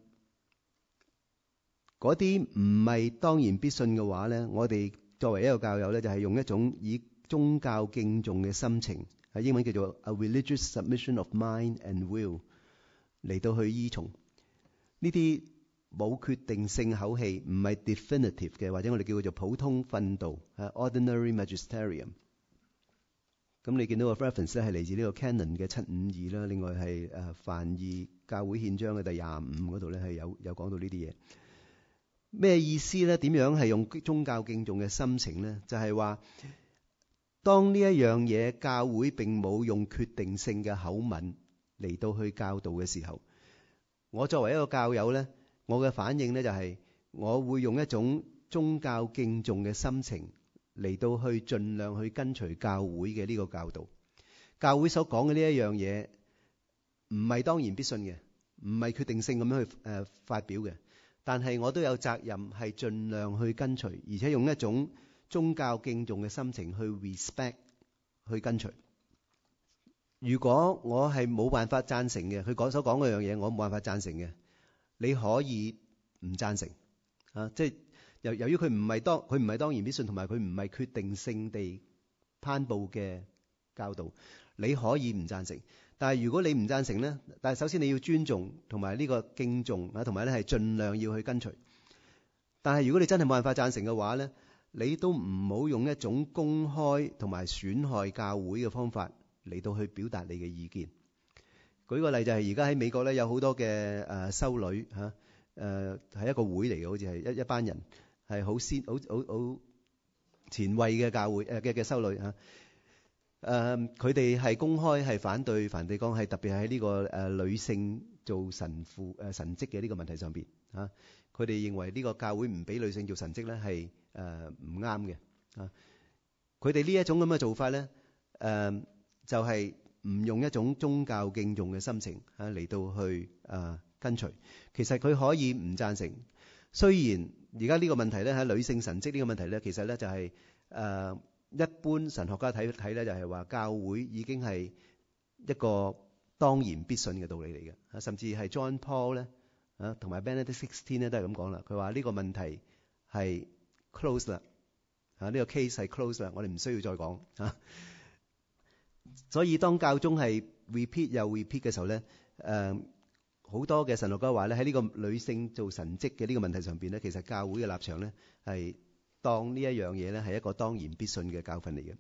嗰啲唔係當然必信嘅話咧，我哋作為一個教友咧，就係用一種以宗教敬重嘅心情，喺英文叫做 a religious submission of mind and will 嚟到去依從呢啲冇決定性口氣，唔係 definitive 嘅，或者我哋叫佢做普通訓導 ordinary magisterium。咁你見到個 reference 咧係嚟自呢個 Canon 嘅七五二啦，另外係誒梵二教會憲章嘅第廿五嗰度咧係有有講到呢啲嘢。咩意思咧？點樣係用宗教敬重嘅心情咧？就係話，當呢一樣嘢教會並冇用決定性嘅口吻嚟到去教導嘅時候，我作為一個教友咧，我嘅反應咧就係，我會用一種宗教敬重嘅心情嚟到去盡量去跟隨教會嘅呢個教導。教會所講嘅呢一樣嘢，唔係當然必信嘅，唔係決定性咁樣去誒發表嘅。但係我都有責任係盡量去跟隨，而且用一種宗教敬重嘅心情去 respect 去跟隨。如果我係冇辦法贊成嘅，佢講所講嗰樣嘢，我冇辦法贊成嘅，你可以唔贊成啊！即係由由於佢唔係當佢唔係當然必信，同埋佢唔係決定性地頒布嘅教導，你可以唔贊成。但係如果你唔贊成咧，但係首先你要尊重同埋呢個敬重啊，同埋咧係盡量要去跟隨。但係如果你真係冇辦法贊成嘅話咧，你都唔好用一種公開同埋損害教會嘅方法嚟到去表達你嘅意見。舉個例就係而家喺美國咧有好多嘅誒修女嚇，誒係一個會嚟嘅，好似係一一班人係好先好好好前衛嘅教會誒嘅嘅修女嚇。誒佢哋係公開係反對梵蒂岡，係特別係喺呢個誒、呃、女性做神父誒、呃、神職嘅呢個問題上邊嚇。佢、啊、哋認為呢個教會唔俾女性做神職咧係誒唔啱嘅啊。佢哋呢一種咁嘅做法咧誒、呃、就係、是、唔用一種宗教敬重嘅心情嚇嚟、啊、到去誒、呃、跟隨。其實佢可以唔贊成。雖然而家呢個問題咧喺女性神職呢個問題咧，其實咧就係、是、誒。呃一般神學家睇睇咧，就係話教會已經係一個當然必信嘅道理嚟嘅，甚至係 John Paul 咧啊，同埋 Benedict sixteen 咧都係咁講啦。佢話呢個問題係 close 啦，啊呢個 case 係 close 啦，我哋唔需要再講啊。所以當教宗係 repeat 又 repeat 嘅時候咧，誒好多嘅神學家話咧喺呢個女性做神職嘅呢個問題上邊咧，其實教會嘅立場咧係當呢一樣嘢咧係一個當然必信嘅教訓嚟嘅。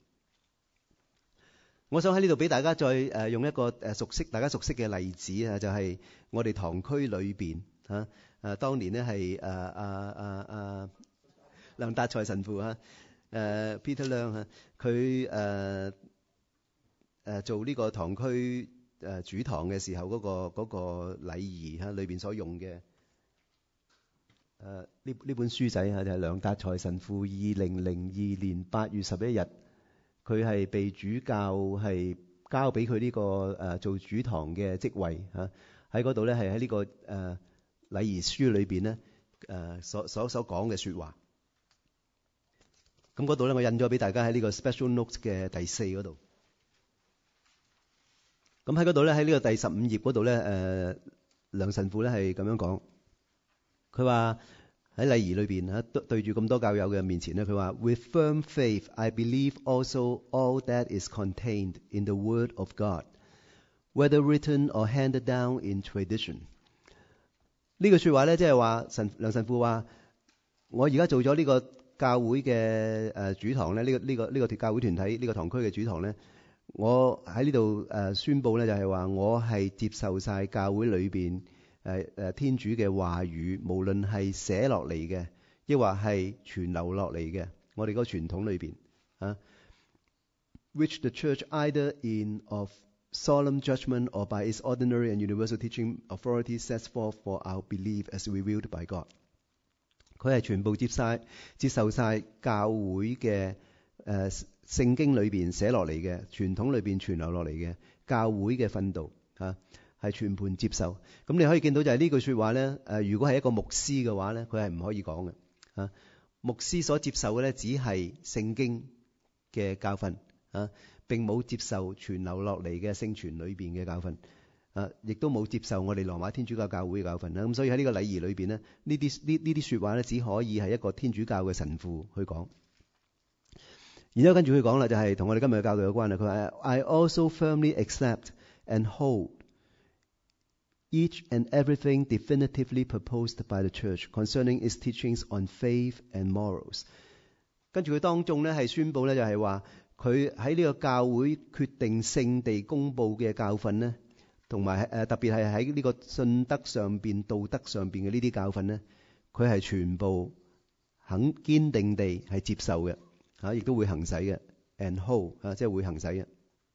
我想喺呢度俾大家再誒用一個誒熟悉大家熟悉嘅例子啊，就係我哋堂區裏邊嚇誒當年咧係誒阿阿阿梁達才神父嚇誒 Peter Leung 嚇佢誒誒做呢個堂區誒主堂嘅時候嗰個嗰個禮儀嚇裏邊所用嘅。誒呢呢本書仔啊，就係梁達才神父二零零二年八月十一日，佢係被主教係交俾佢呢個誒做主堂嘅職位嚇，喺嗰度咧係喺呢個誒禮儀書裏邊咧誒所所所講嘅説話。咁嗰度咧，我印咗俾大家喺呢個 special notes 嘅第四嗰度。咁喺嗰度咧，喺呢個第十五頁嗰度咧，誒梁神父咧係咁樣講，佢話喺禮儀裏邊嚇對住咁多教友嘅面前咧，佢話 With firm faith, I believe also all that is contained in the Word of God, whether written or handed down in tradition。呢句説話咧，即係話神梁神父話，我而家做咗呢個教會嘅誒主堂咧，呢、呢個呢、呢個呢、呢個教會團體呢、呢個堂區嘅主堂咧。我喺呢度誒宣佈咧，就係話我係接受晒教會裏邊誒誒天主嘅話語，無論係寫落嚟嘅，抑或係傳流落嚟嘅，我哋嗰個傳統裏邊啊 ，which the church either in of solemn judgment or by its ordinary and universal teaching authority sets forth for our belief as revealed by God。佢係全部接晒接受晒教會嘅誒。呃聖經裏邊寫落嚟嘅，傳統裏邊傳流落嚟嘅，教會嘅訓導嚇係全盤接受。咁你可以見到就係呢句説話咧。誒，如果係一個牧師嘅話咧，佢係唔可以講嘅嚇。牧師所接受嘅咧，只係聖經嘅教訓嚇，並冇接受傳流落嚟嘅聖傳裏邊嘅教訓啊，亦都冇接受我哋羅馬天主教教會嘅教訓啦。咁所以喺呢個禮儀裏邊咧，呢啲呢呢啲説話咧，只可以係一個天主教嘅神父去講。然之後跟住佢講啦，就係同我哋今日嘅教導有關啦。佢話 I also firmly accept and hold each and everything definitively proposed by the Church concerning its teachings on faith and morals。跟住佢當中咧係宣佈咧，就係話佢喺呢個教會決定性地公佈嘅教訓咧，同埋誒特別係喺呢個信德上邊、道德上邊嘅呢啲教訓咧，佢係全部肯堅定地係接受嘅。嚇，亦都會行使嘅 ，and hold 啊，即係會行使嘅。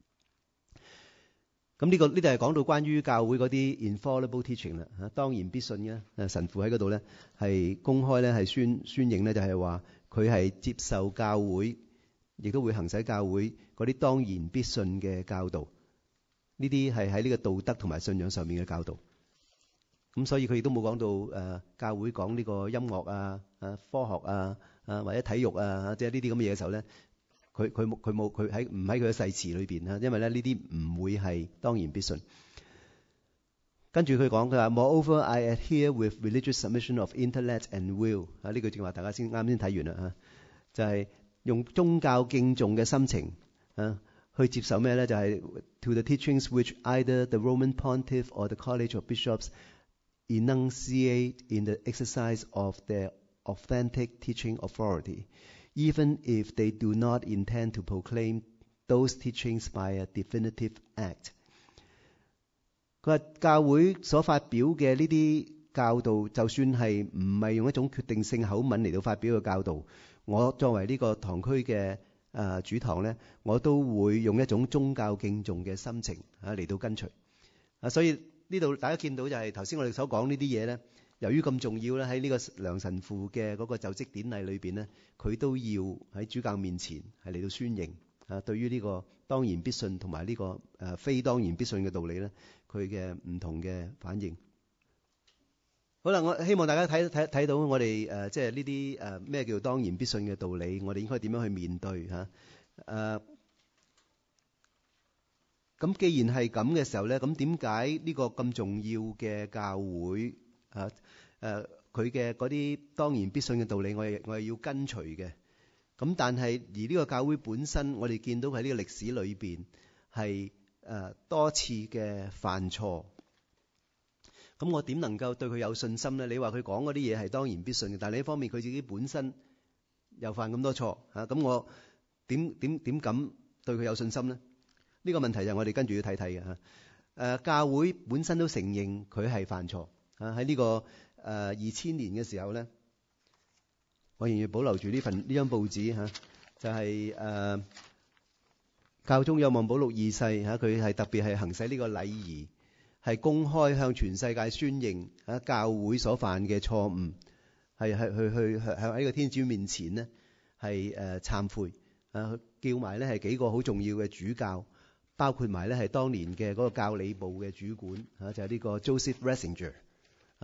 咁呢個呢度係講到關於教會嗰啲 infallible teaching 啦，嚇，當然必信嘅。誒神父喺嗰度咧係公開咧係宣宣認咧，就係話佢係接受教會，亦都會行使教會嗰啲當然必信嘅教導。呢啲係喺呢個道德同埋信仰上面嘅教導。咁所以佢亦都冇講到誒、呃、教會講呢個音樂啊、誒科學啊。啊，或者體育啊，即係呢啲咁嘅嘢嘅時候咧，佢佢冇佢冇佢喺唔喺佢嘅誓詞裏邊啊，因為咧呢啲唔會係當然必信。跟住佢講佢話 ，Moreover, I adhere with religious submission of intellect and will。啊，呢句正話大家先啱先睇完啦嚇，就係、是、用宗教敬重嘅心情啊去接受咩咧？就係、是、to the teachings which either the Roman Pontiff or the College of Bishops enunciate in the exercise of their authentic teaching authority, even if they do not intend to proclaim those teachings by a definitive act。佢話教會所發表嘅呢啲教導，就算係唔係用一種決定性口吻嚟到發表嘅教導，我作為呢個堂區嘅誒主堂咧，我都會用一種宗教敬重嘅心情啊嚟到跟隨啊。所以呢度大家見到就係頭先我哋所講呢啲嘢咧。由於咁重要咧，喺呢個梁神父嘅嗰個就職典禮裏邊咧，佢都要喺主教面前係嚟到宣認啊。對於呢個當然必信同埋呢個誒非當然必信嘅道理咧，佢嘅唔同嘅反應。好啦，我希望大家睇睇睇到我哋誒即係呢啲誒咩叫當然必信嘅道理，我哋應該點樣去面對嚇誒？咁既然係咁嘅時候咧，咁點解呢個咁重要嘅教會？啊誒，佢嘅嗰啲當然必信嘅道理，我係我係要跟隨嘅。咁但係而呢個教會本身，我哋見到喺呢個歷史裏邊係誒多次嘅犯錯。咁我點能夠對佢有信心咧？你話佢講嗰啲嘢係當然必信嘅，但係另一方面佢自己本身又犯咁多錯嚇，咁我點點點敢對佢有信心咧？呢個問題就係我哋跟住要睇睇嘅嚇。誒，教會本身都承認佢係犯錯。啊！喺呢、這個誒二千年嘅時候咧，我仍然保留住呢份呢張報紙嚇、啊，就係、是、誒、啊、教宗若望保祿二世嚇，佢、啊、係特別係行使呢個禮儀，係公開向全世界宣認嚇、啊、教會所犯嘅錯誤，係係去去向喺個天主面前呢係誒懺悔啊，叫埋咧係幾個好重要嘅主教，包括埋咧係當年嘅嗰個教理部嘅主管嚇、啊，就係、是、呢個 Joseph Ratzinger。啊！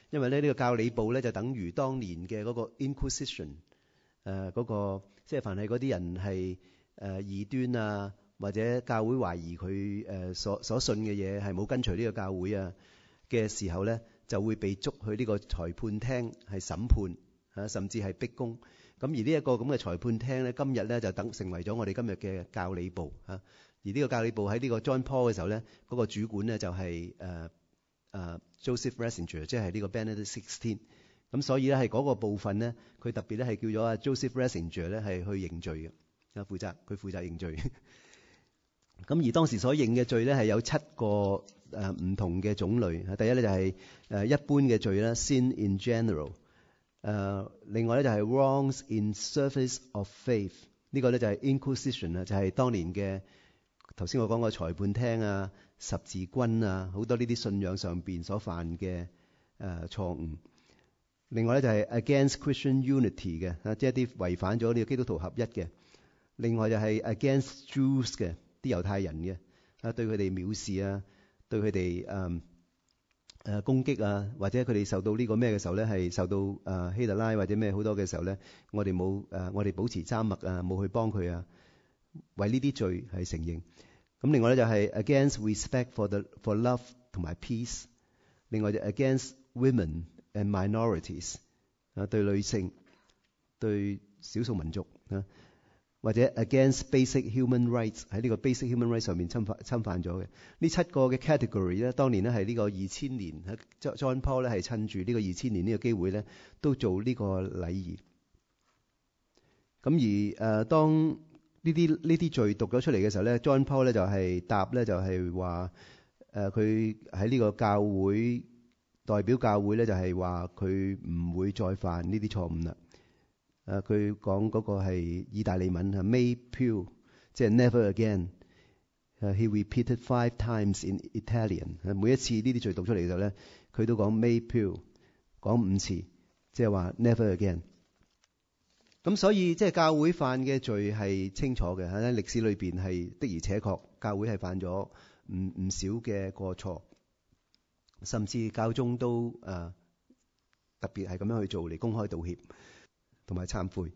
因為咧呢個教理部咧就等於當年嘅嗰個 Inquisition，誒、呃、嗰、嗰個即係凡係嗰啲人係誒異端啊，或者教會懷疑佢誒所所信嘅嘢係冇跟隨呢個教會啊嘅時候咧，就會被捉去呢個裁判廳係審判啊，甚至係逼供。咁而呢一個咁嘅裁判廳咧，今日咧就等成為咗我哋今日嘅教理部啊。而呢個教理部喺呢個 John Paul 嘅時候咧，嗰、嗰個主管咧就係誒誒 Joseph Ratzinger，即係呢個 Benedict Sixteen。咁所以咧係嗰個部分咧，佢特別咧係叫咗阿 Joseph Ratzinger 咧係去認罪嘅，啊負責佢負責認罪。咁而當時所認嘅罪咧係有七個誒唔同嘅種類。第一咧就係誒一般嘅罪啦 ，sin in general。誒另外咧就係 wrongs in service of faith。呢個咧就係 Inquisition 啊，就係當年嘅頭先我講過裁判廳啊、十字軍啊，好多呢啲信仰上邊所犯嘅誒錯誤。另外咧就係 against Christian unity 嘅，啊即係一啲違反咗呢個基督徒合一嘅。另外就係 against Jews 嘅，啲猶太人嘅，啊對佢哋藐視啊，對佢哋誒誒攻擊啊，或者佢哋受到呢個咩嘅時候咧，係受到誒希特拉或者咩好多嘅時候咧，我哋冇誒我哋保持緘默啊，冇去幫佢啊，為呢啲罪係承認。咁另外咧就係 against respect for the for love 同埋 peace。另外就 against women and minorities， 啊對女性、對少數民族啊。或者 against basic human rights， 喺呢個 basic human rights 上面侵犯侵犯咗嘅呢七個嘅 category 咧，當年咧係呢個二千年喺 John Paul 咧係趁住呢個二千年呢個機會咧，都做呢個禮儀。咁而誒、呃、當呢啲呢啲罪讀咗出嚟嘅時候咧 ，John Paul 咧就係答咧就係話誒佢喺呢個教會代表教會咧就係話佢唔會再犯呢啲錯誤啦。誒佢講嗰個係意大利文係 may più， 即係 never again。誒 he repeated five times in Italian。每一次呢啲罪讀出嚟嘅時候咧，佢都講 may più， 講五次，即係話 never again。咁所以即係教會犯嘅罪係清楚嘅，喺歷史裏邊係的而且確教會係犯咗唔唔少嘅過錯，甚至教宗都誒、呃、特別係咁樣去做嚟公開道歉同埋懺悔。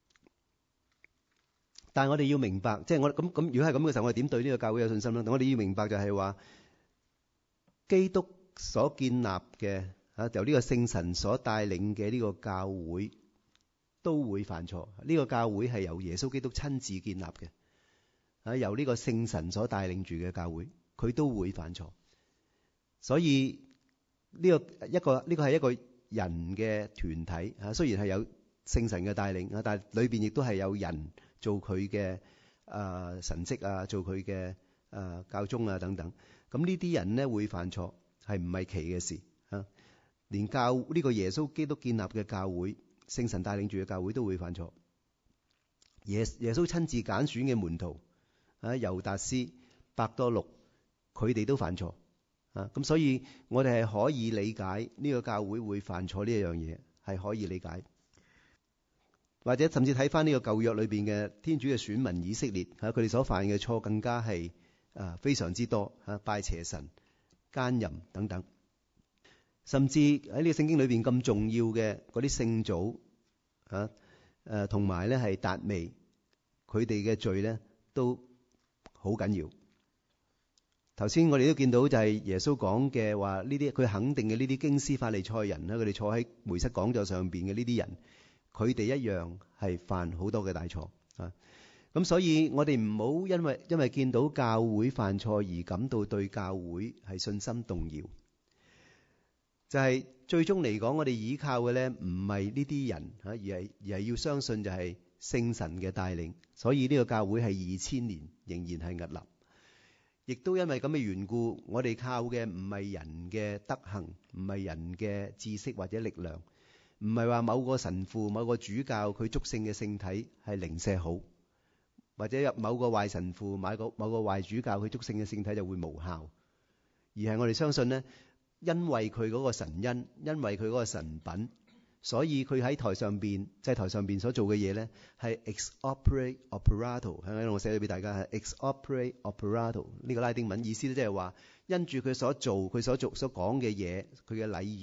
但係我哋要明白，即係我咁咁，如果係咁嘅時候，我哋點對呢個教會有信心咧？我哋要明白就係話，基督所建立嘅啊，由呢個聖神所帶領嘅呢個教會都會犯錯。呢個教會係由耶穌基督親自建立嘅啊，由呢個聖神所帶領住嘅教會，佢都會犯錯。所以呢個一個呢個係一個人嘅團體啊，雖然係有聖神嘅帶領啊，但係裏邊亦都係有人做佢嘅誒神職啊，做佢嘅誒教宗啊等等。咁呢啲人咧會犯錯，係唔係奇嘅事啊？連教呢個耶穌基督建立嘅教會，聖神帶領住嘅教會都會犯錯。耶耶穌親自揀選嘅門徒啊，猶達斯、伯多祿，佢哋都犯錯啊。咁所以我哋係可以理解呢個教會會犯錯呢一樣嘢，係可以理解。或者甚至睇翻呢個舊約裏邊嘅天主嘅選民以色列嚇，佢哋所犯嘅錯更加係啊非常之多嚇，拜邪神、奸淫等等。甚至喺呢個聖經裏邊咁重要嘅嗰啲聖祖嚇誒，同埋咧係達味，佢哋嘅罪咧都好緊要。頭先我哋都見到就係耶穌講嘅話，呢啲佢肯定嘅呢啲經師法利賽人啦，佢哋坐喺梅瑟講座上邊嘅呢啲人。佢哋一樣係犯好多嘅大錯啊！咁所以我哋唔好因為因為見到教會犯錯而感到對教會係信心動搖。就係、是、最終嚟講，我哋依靠嘅咧唔係呢啲人啊，而係而係要相信就係聖神嘅帶領。所以呢個教會係二千年仍然係屹立。亦都因為咁嘅緣故，我哋靠嘅唔係人嘅德行，唔係人嘅知識或者力量。唔係話某個神父、某個主教佢祝聖嘅聖體係零舍好，或者有某個壞神父、某個某個壞主教佢祝聖嘅聖體就會無效，而係我哋相信呢，因為佢嗰個神恩，因為佢嗰個神品，所以佢喺台上邊，即係台上邊所做嘅嘢呢，係 ex opere operato， 係咪？我寫咗俾大家係 ex opere operato， 呢個拉丁文意思咧，即係話因住佢所做、佢所做所講嘅嘢，佢嘅禮儀。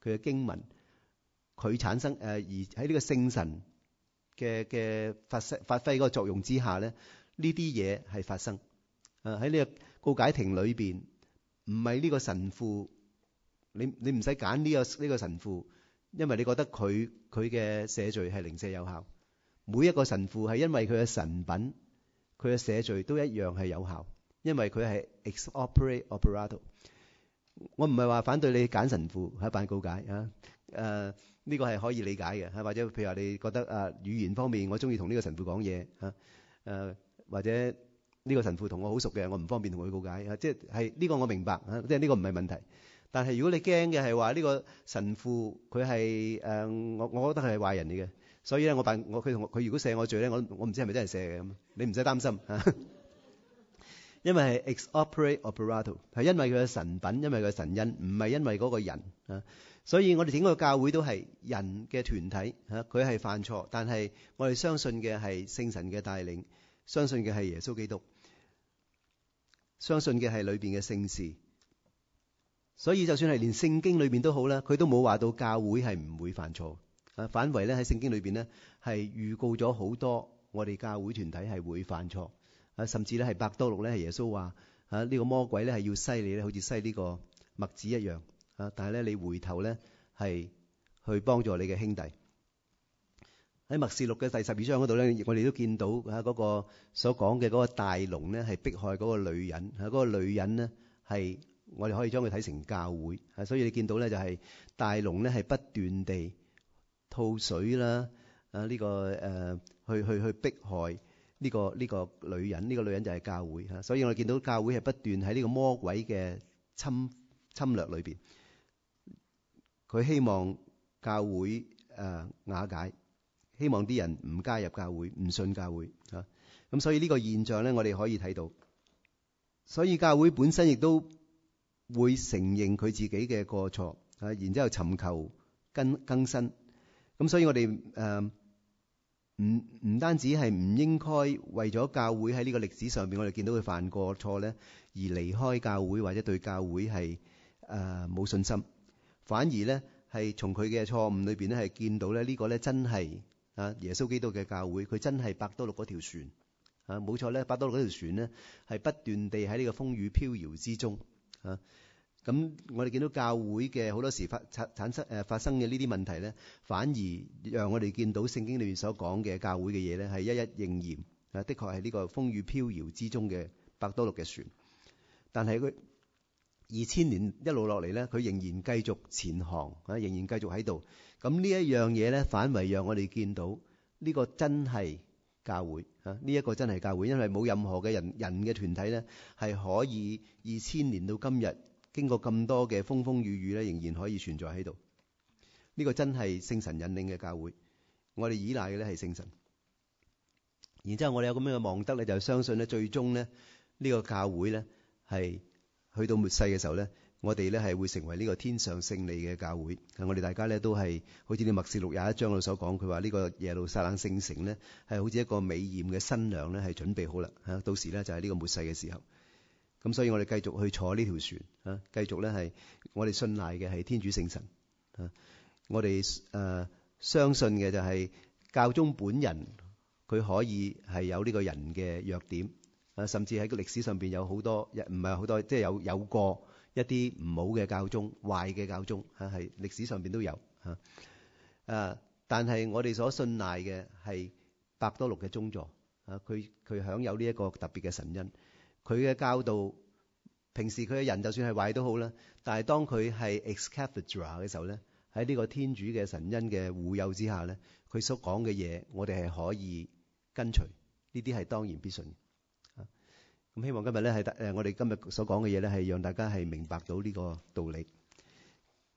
佢嘅經文，佢產生誒、呃、而喺呢個聖神嘅嘅發揮發揮嗰個作用之下咧，呢啲嘢係發生。誒喺呢個告解亭裏邊，唔係呢個神父，你你唔使揀呢個呢個神父，因為你覺得佢佢嘅赦罪係零舍有效。每一個神父係因為佢嘅神品，佢嘅赦罪都一樣係有效，因為佢係 ex opere operato。我唔係話反對你揀神父喺辦告解啊，誒、呃、呢、這個係可以理解嘅，或者譬如話你覺得啊語言方面我中意同呢個神父講嘢啊，誒或者呢個神父同我好熟嘅，我唔方便同佢告解啊，即係係呢個我明白啊，即係呢個唔係問題。但係如果你驚嘅係話呢個神父佢係誒我我覺得佢係壞人嚟嘅，所以咧我辦我佢同佢如果赦我罪咧，我我唔知係咪真係赦嘅咁，你唔使擔心啊。因為係 ex opere operato， 係因為佢嘅神品，因為佢嘅神恩，唔係因為嗰個人啊。所以我哋整個教會都係人嘅團體嚇，佢係犯錯，但係我哋相信嘅係聖神嘅帶領，相信嘅係耶穌基督，相信嘅係裏邊嘅聖事。所以就算係連聖經裏邊都好啦，佢都冇話到教會係唔會犯錯啊。反為咧喺聖經裏邊咧係預告咗好多我哋教會團體係會犯錯。啊，甚至咧係伯多祿咧係耶穌話啊，呢個魔鬼咧係要篩你咧，好似篩呢個麥子一樣啊。但係咧你回頭咧係去幫助你嘅兄弟。喺默示錄嘅第十二章嗰度咧，我哋都見到啊嗰個所講嘅嗰個大龍咧係迫害嗰個女人啊，嗰個女人咧係我哋可以將佢睇成教會啊。所以你見到咧就係大龍咧係不斷地吐水啦啊，呢個誒去去去迫害。呢、這個呢、這個女人，呢、這個女人就係教會嚇，所以我哋見到教會係不斷喺呢個魔鬼嘅侵侵略裏邊，佢希望教會誒、呃、瓦解，希望啲人唔加入教會，唔信教會嚇。咁所以呢個現象咧，我哋可以睇到。所以教會本身亦都會承認佢自己嘅過錯啊，然之後尋求更更新。咁所以我哋誒。呃唔唔單止係唔應該為咗教會喺呢個歷史上邊，我哋見到佢犯過錯咧，而離開教會或者對教會係誒冇信心，反而咧係從佢嘅錯誤裏邊咧係見到咧呢個咧真係啊耶穌基督嘅教會，佢真係伯多祿嗰條船啊，冇錯咧，伯多祿嗰條船咧係不斷地喺呢個風雨飄搖之中啊。咁我哋見到教會嘅好多時發產產生誒發生嘅呢啲問題咧，反而讓我哋見到聖經裏面所講嘅教會嘅嘢咧係一一應驗啊！的確係呢個風雨飄搖之中嘅伯多祿嘅船，但係佢二千年一路落嚟咧，佢仍然繼續前行啊，仍然繼續喺度。咁呢一樣嘢咧，反為讓我哋見到呢個真係教會啊！呢一個真係教會，因為冇任何嘅人人嘅團體咧係可以二千年到今日。經過咁多嘅風風雨雨咧，仍然可以存在喺度。呢個真係聖神引領嘅教會，我哋依賴嘅咧係聖神。然之後我哋有咁樣嘅望德咧，就相信咧，最終咧呢個教會咧係去到末世嘅時候咧，我哋咧係會成為呢個天上勝利嘅教會。我哋大家咧都係好似啲默示錄廿一章度所講，佢話呢個耶路撒冷聖城咧係好似一個美豔嘅新娘咧係準備好啦嚇，到時咧就係呢個末世嘅時候。咁所以我哋繼續去坐呢條船啊，繼續咧係我哋信賴嘅係天主聖神啊，我哋誒、呃、相信嘅就係教宗本人，佢可以係有呢個人嘅弱點啊，甚至喺個歷史上邊有好多，唔係好多，即係有有過一啲唔好嘅教宗、壞嘅教宗啊，係歷史上邊都有啊。誒，但係我哋所信賴嘅係伯多祿嘅宗座啊，佢佢享有呢一個特別嘅神恩。佢嘅教導，平時佢嘅人就算係壞都好啦，但係當佢係 ex cathedra 嘅時候咧，喺呢個天主嘅神恩嘅護佑之下咧，佢所講嘅嘢，我哋係可以跟隨，呢啲係當然必信嘅。咁希望今日咧係誒我哋今日所講嘅嘢咧，係讓大家係明白到呢個道理。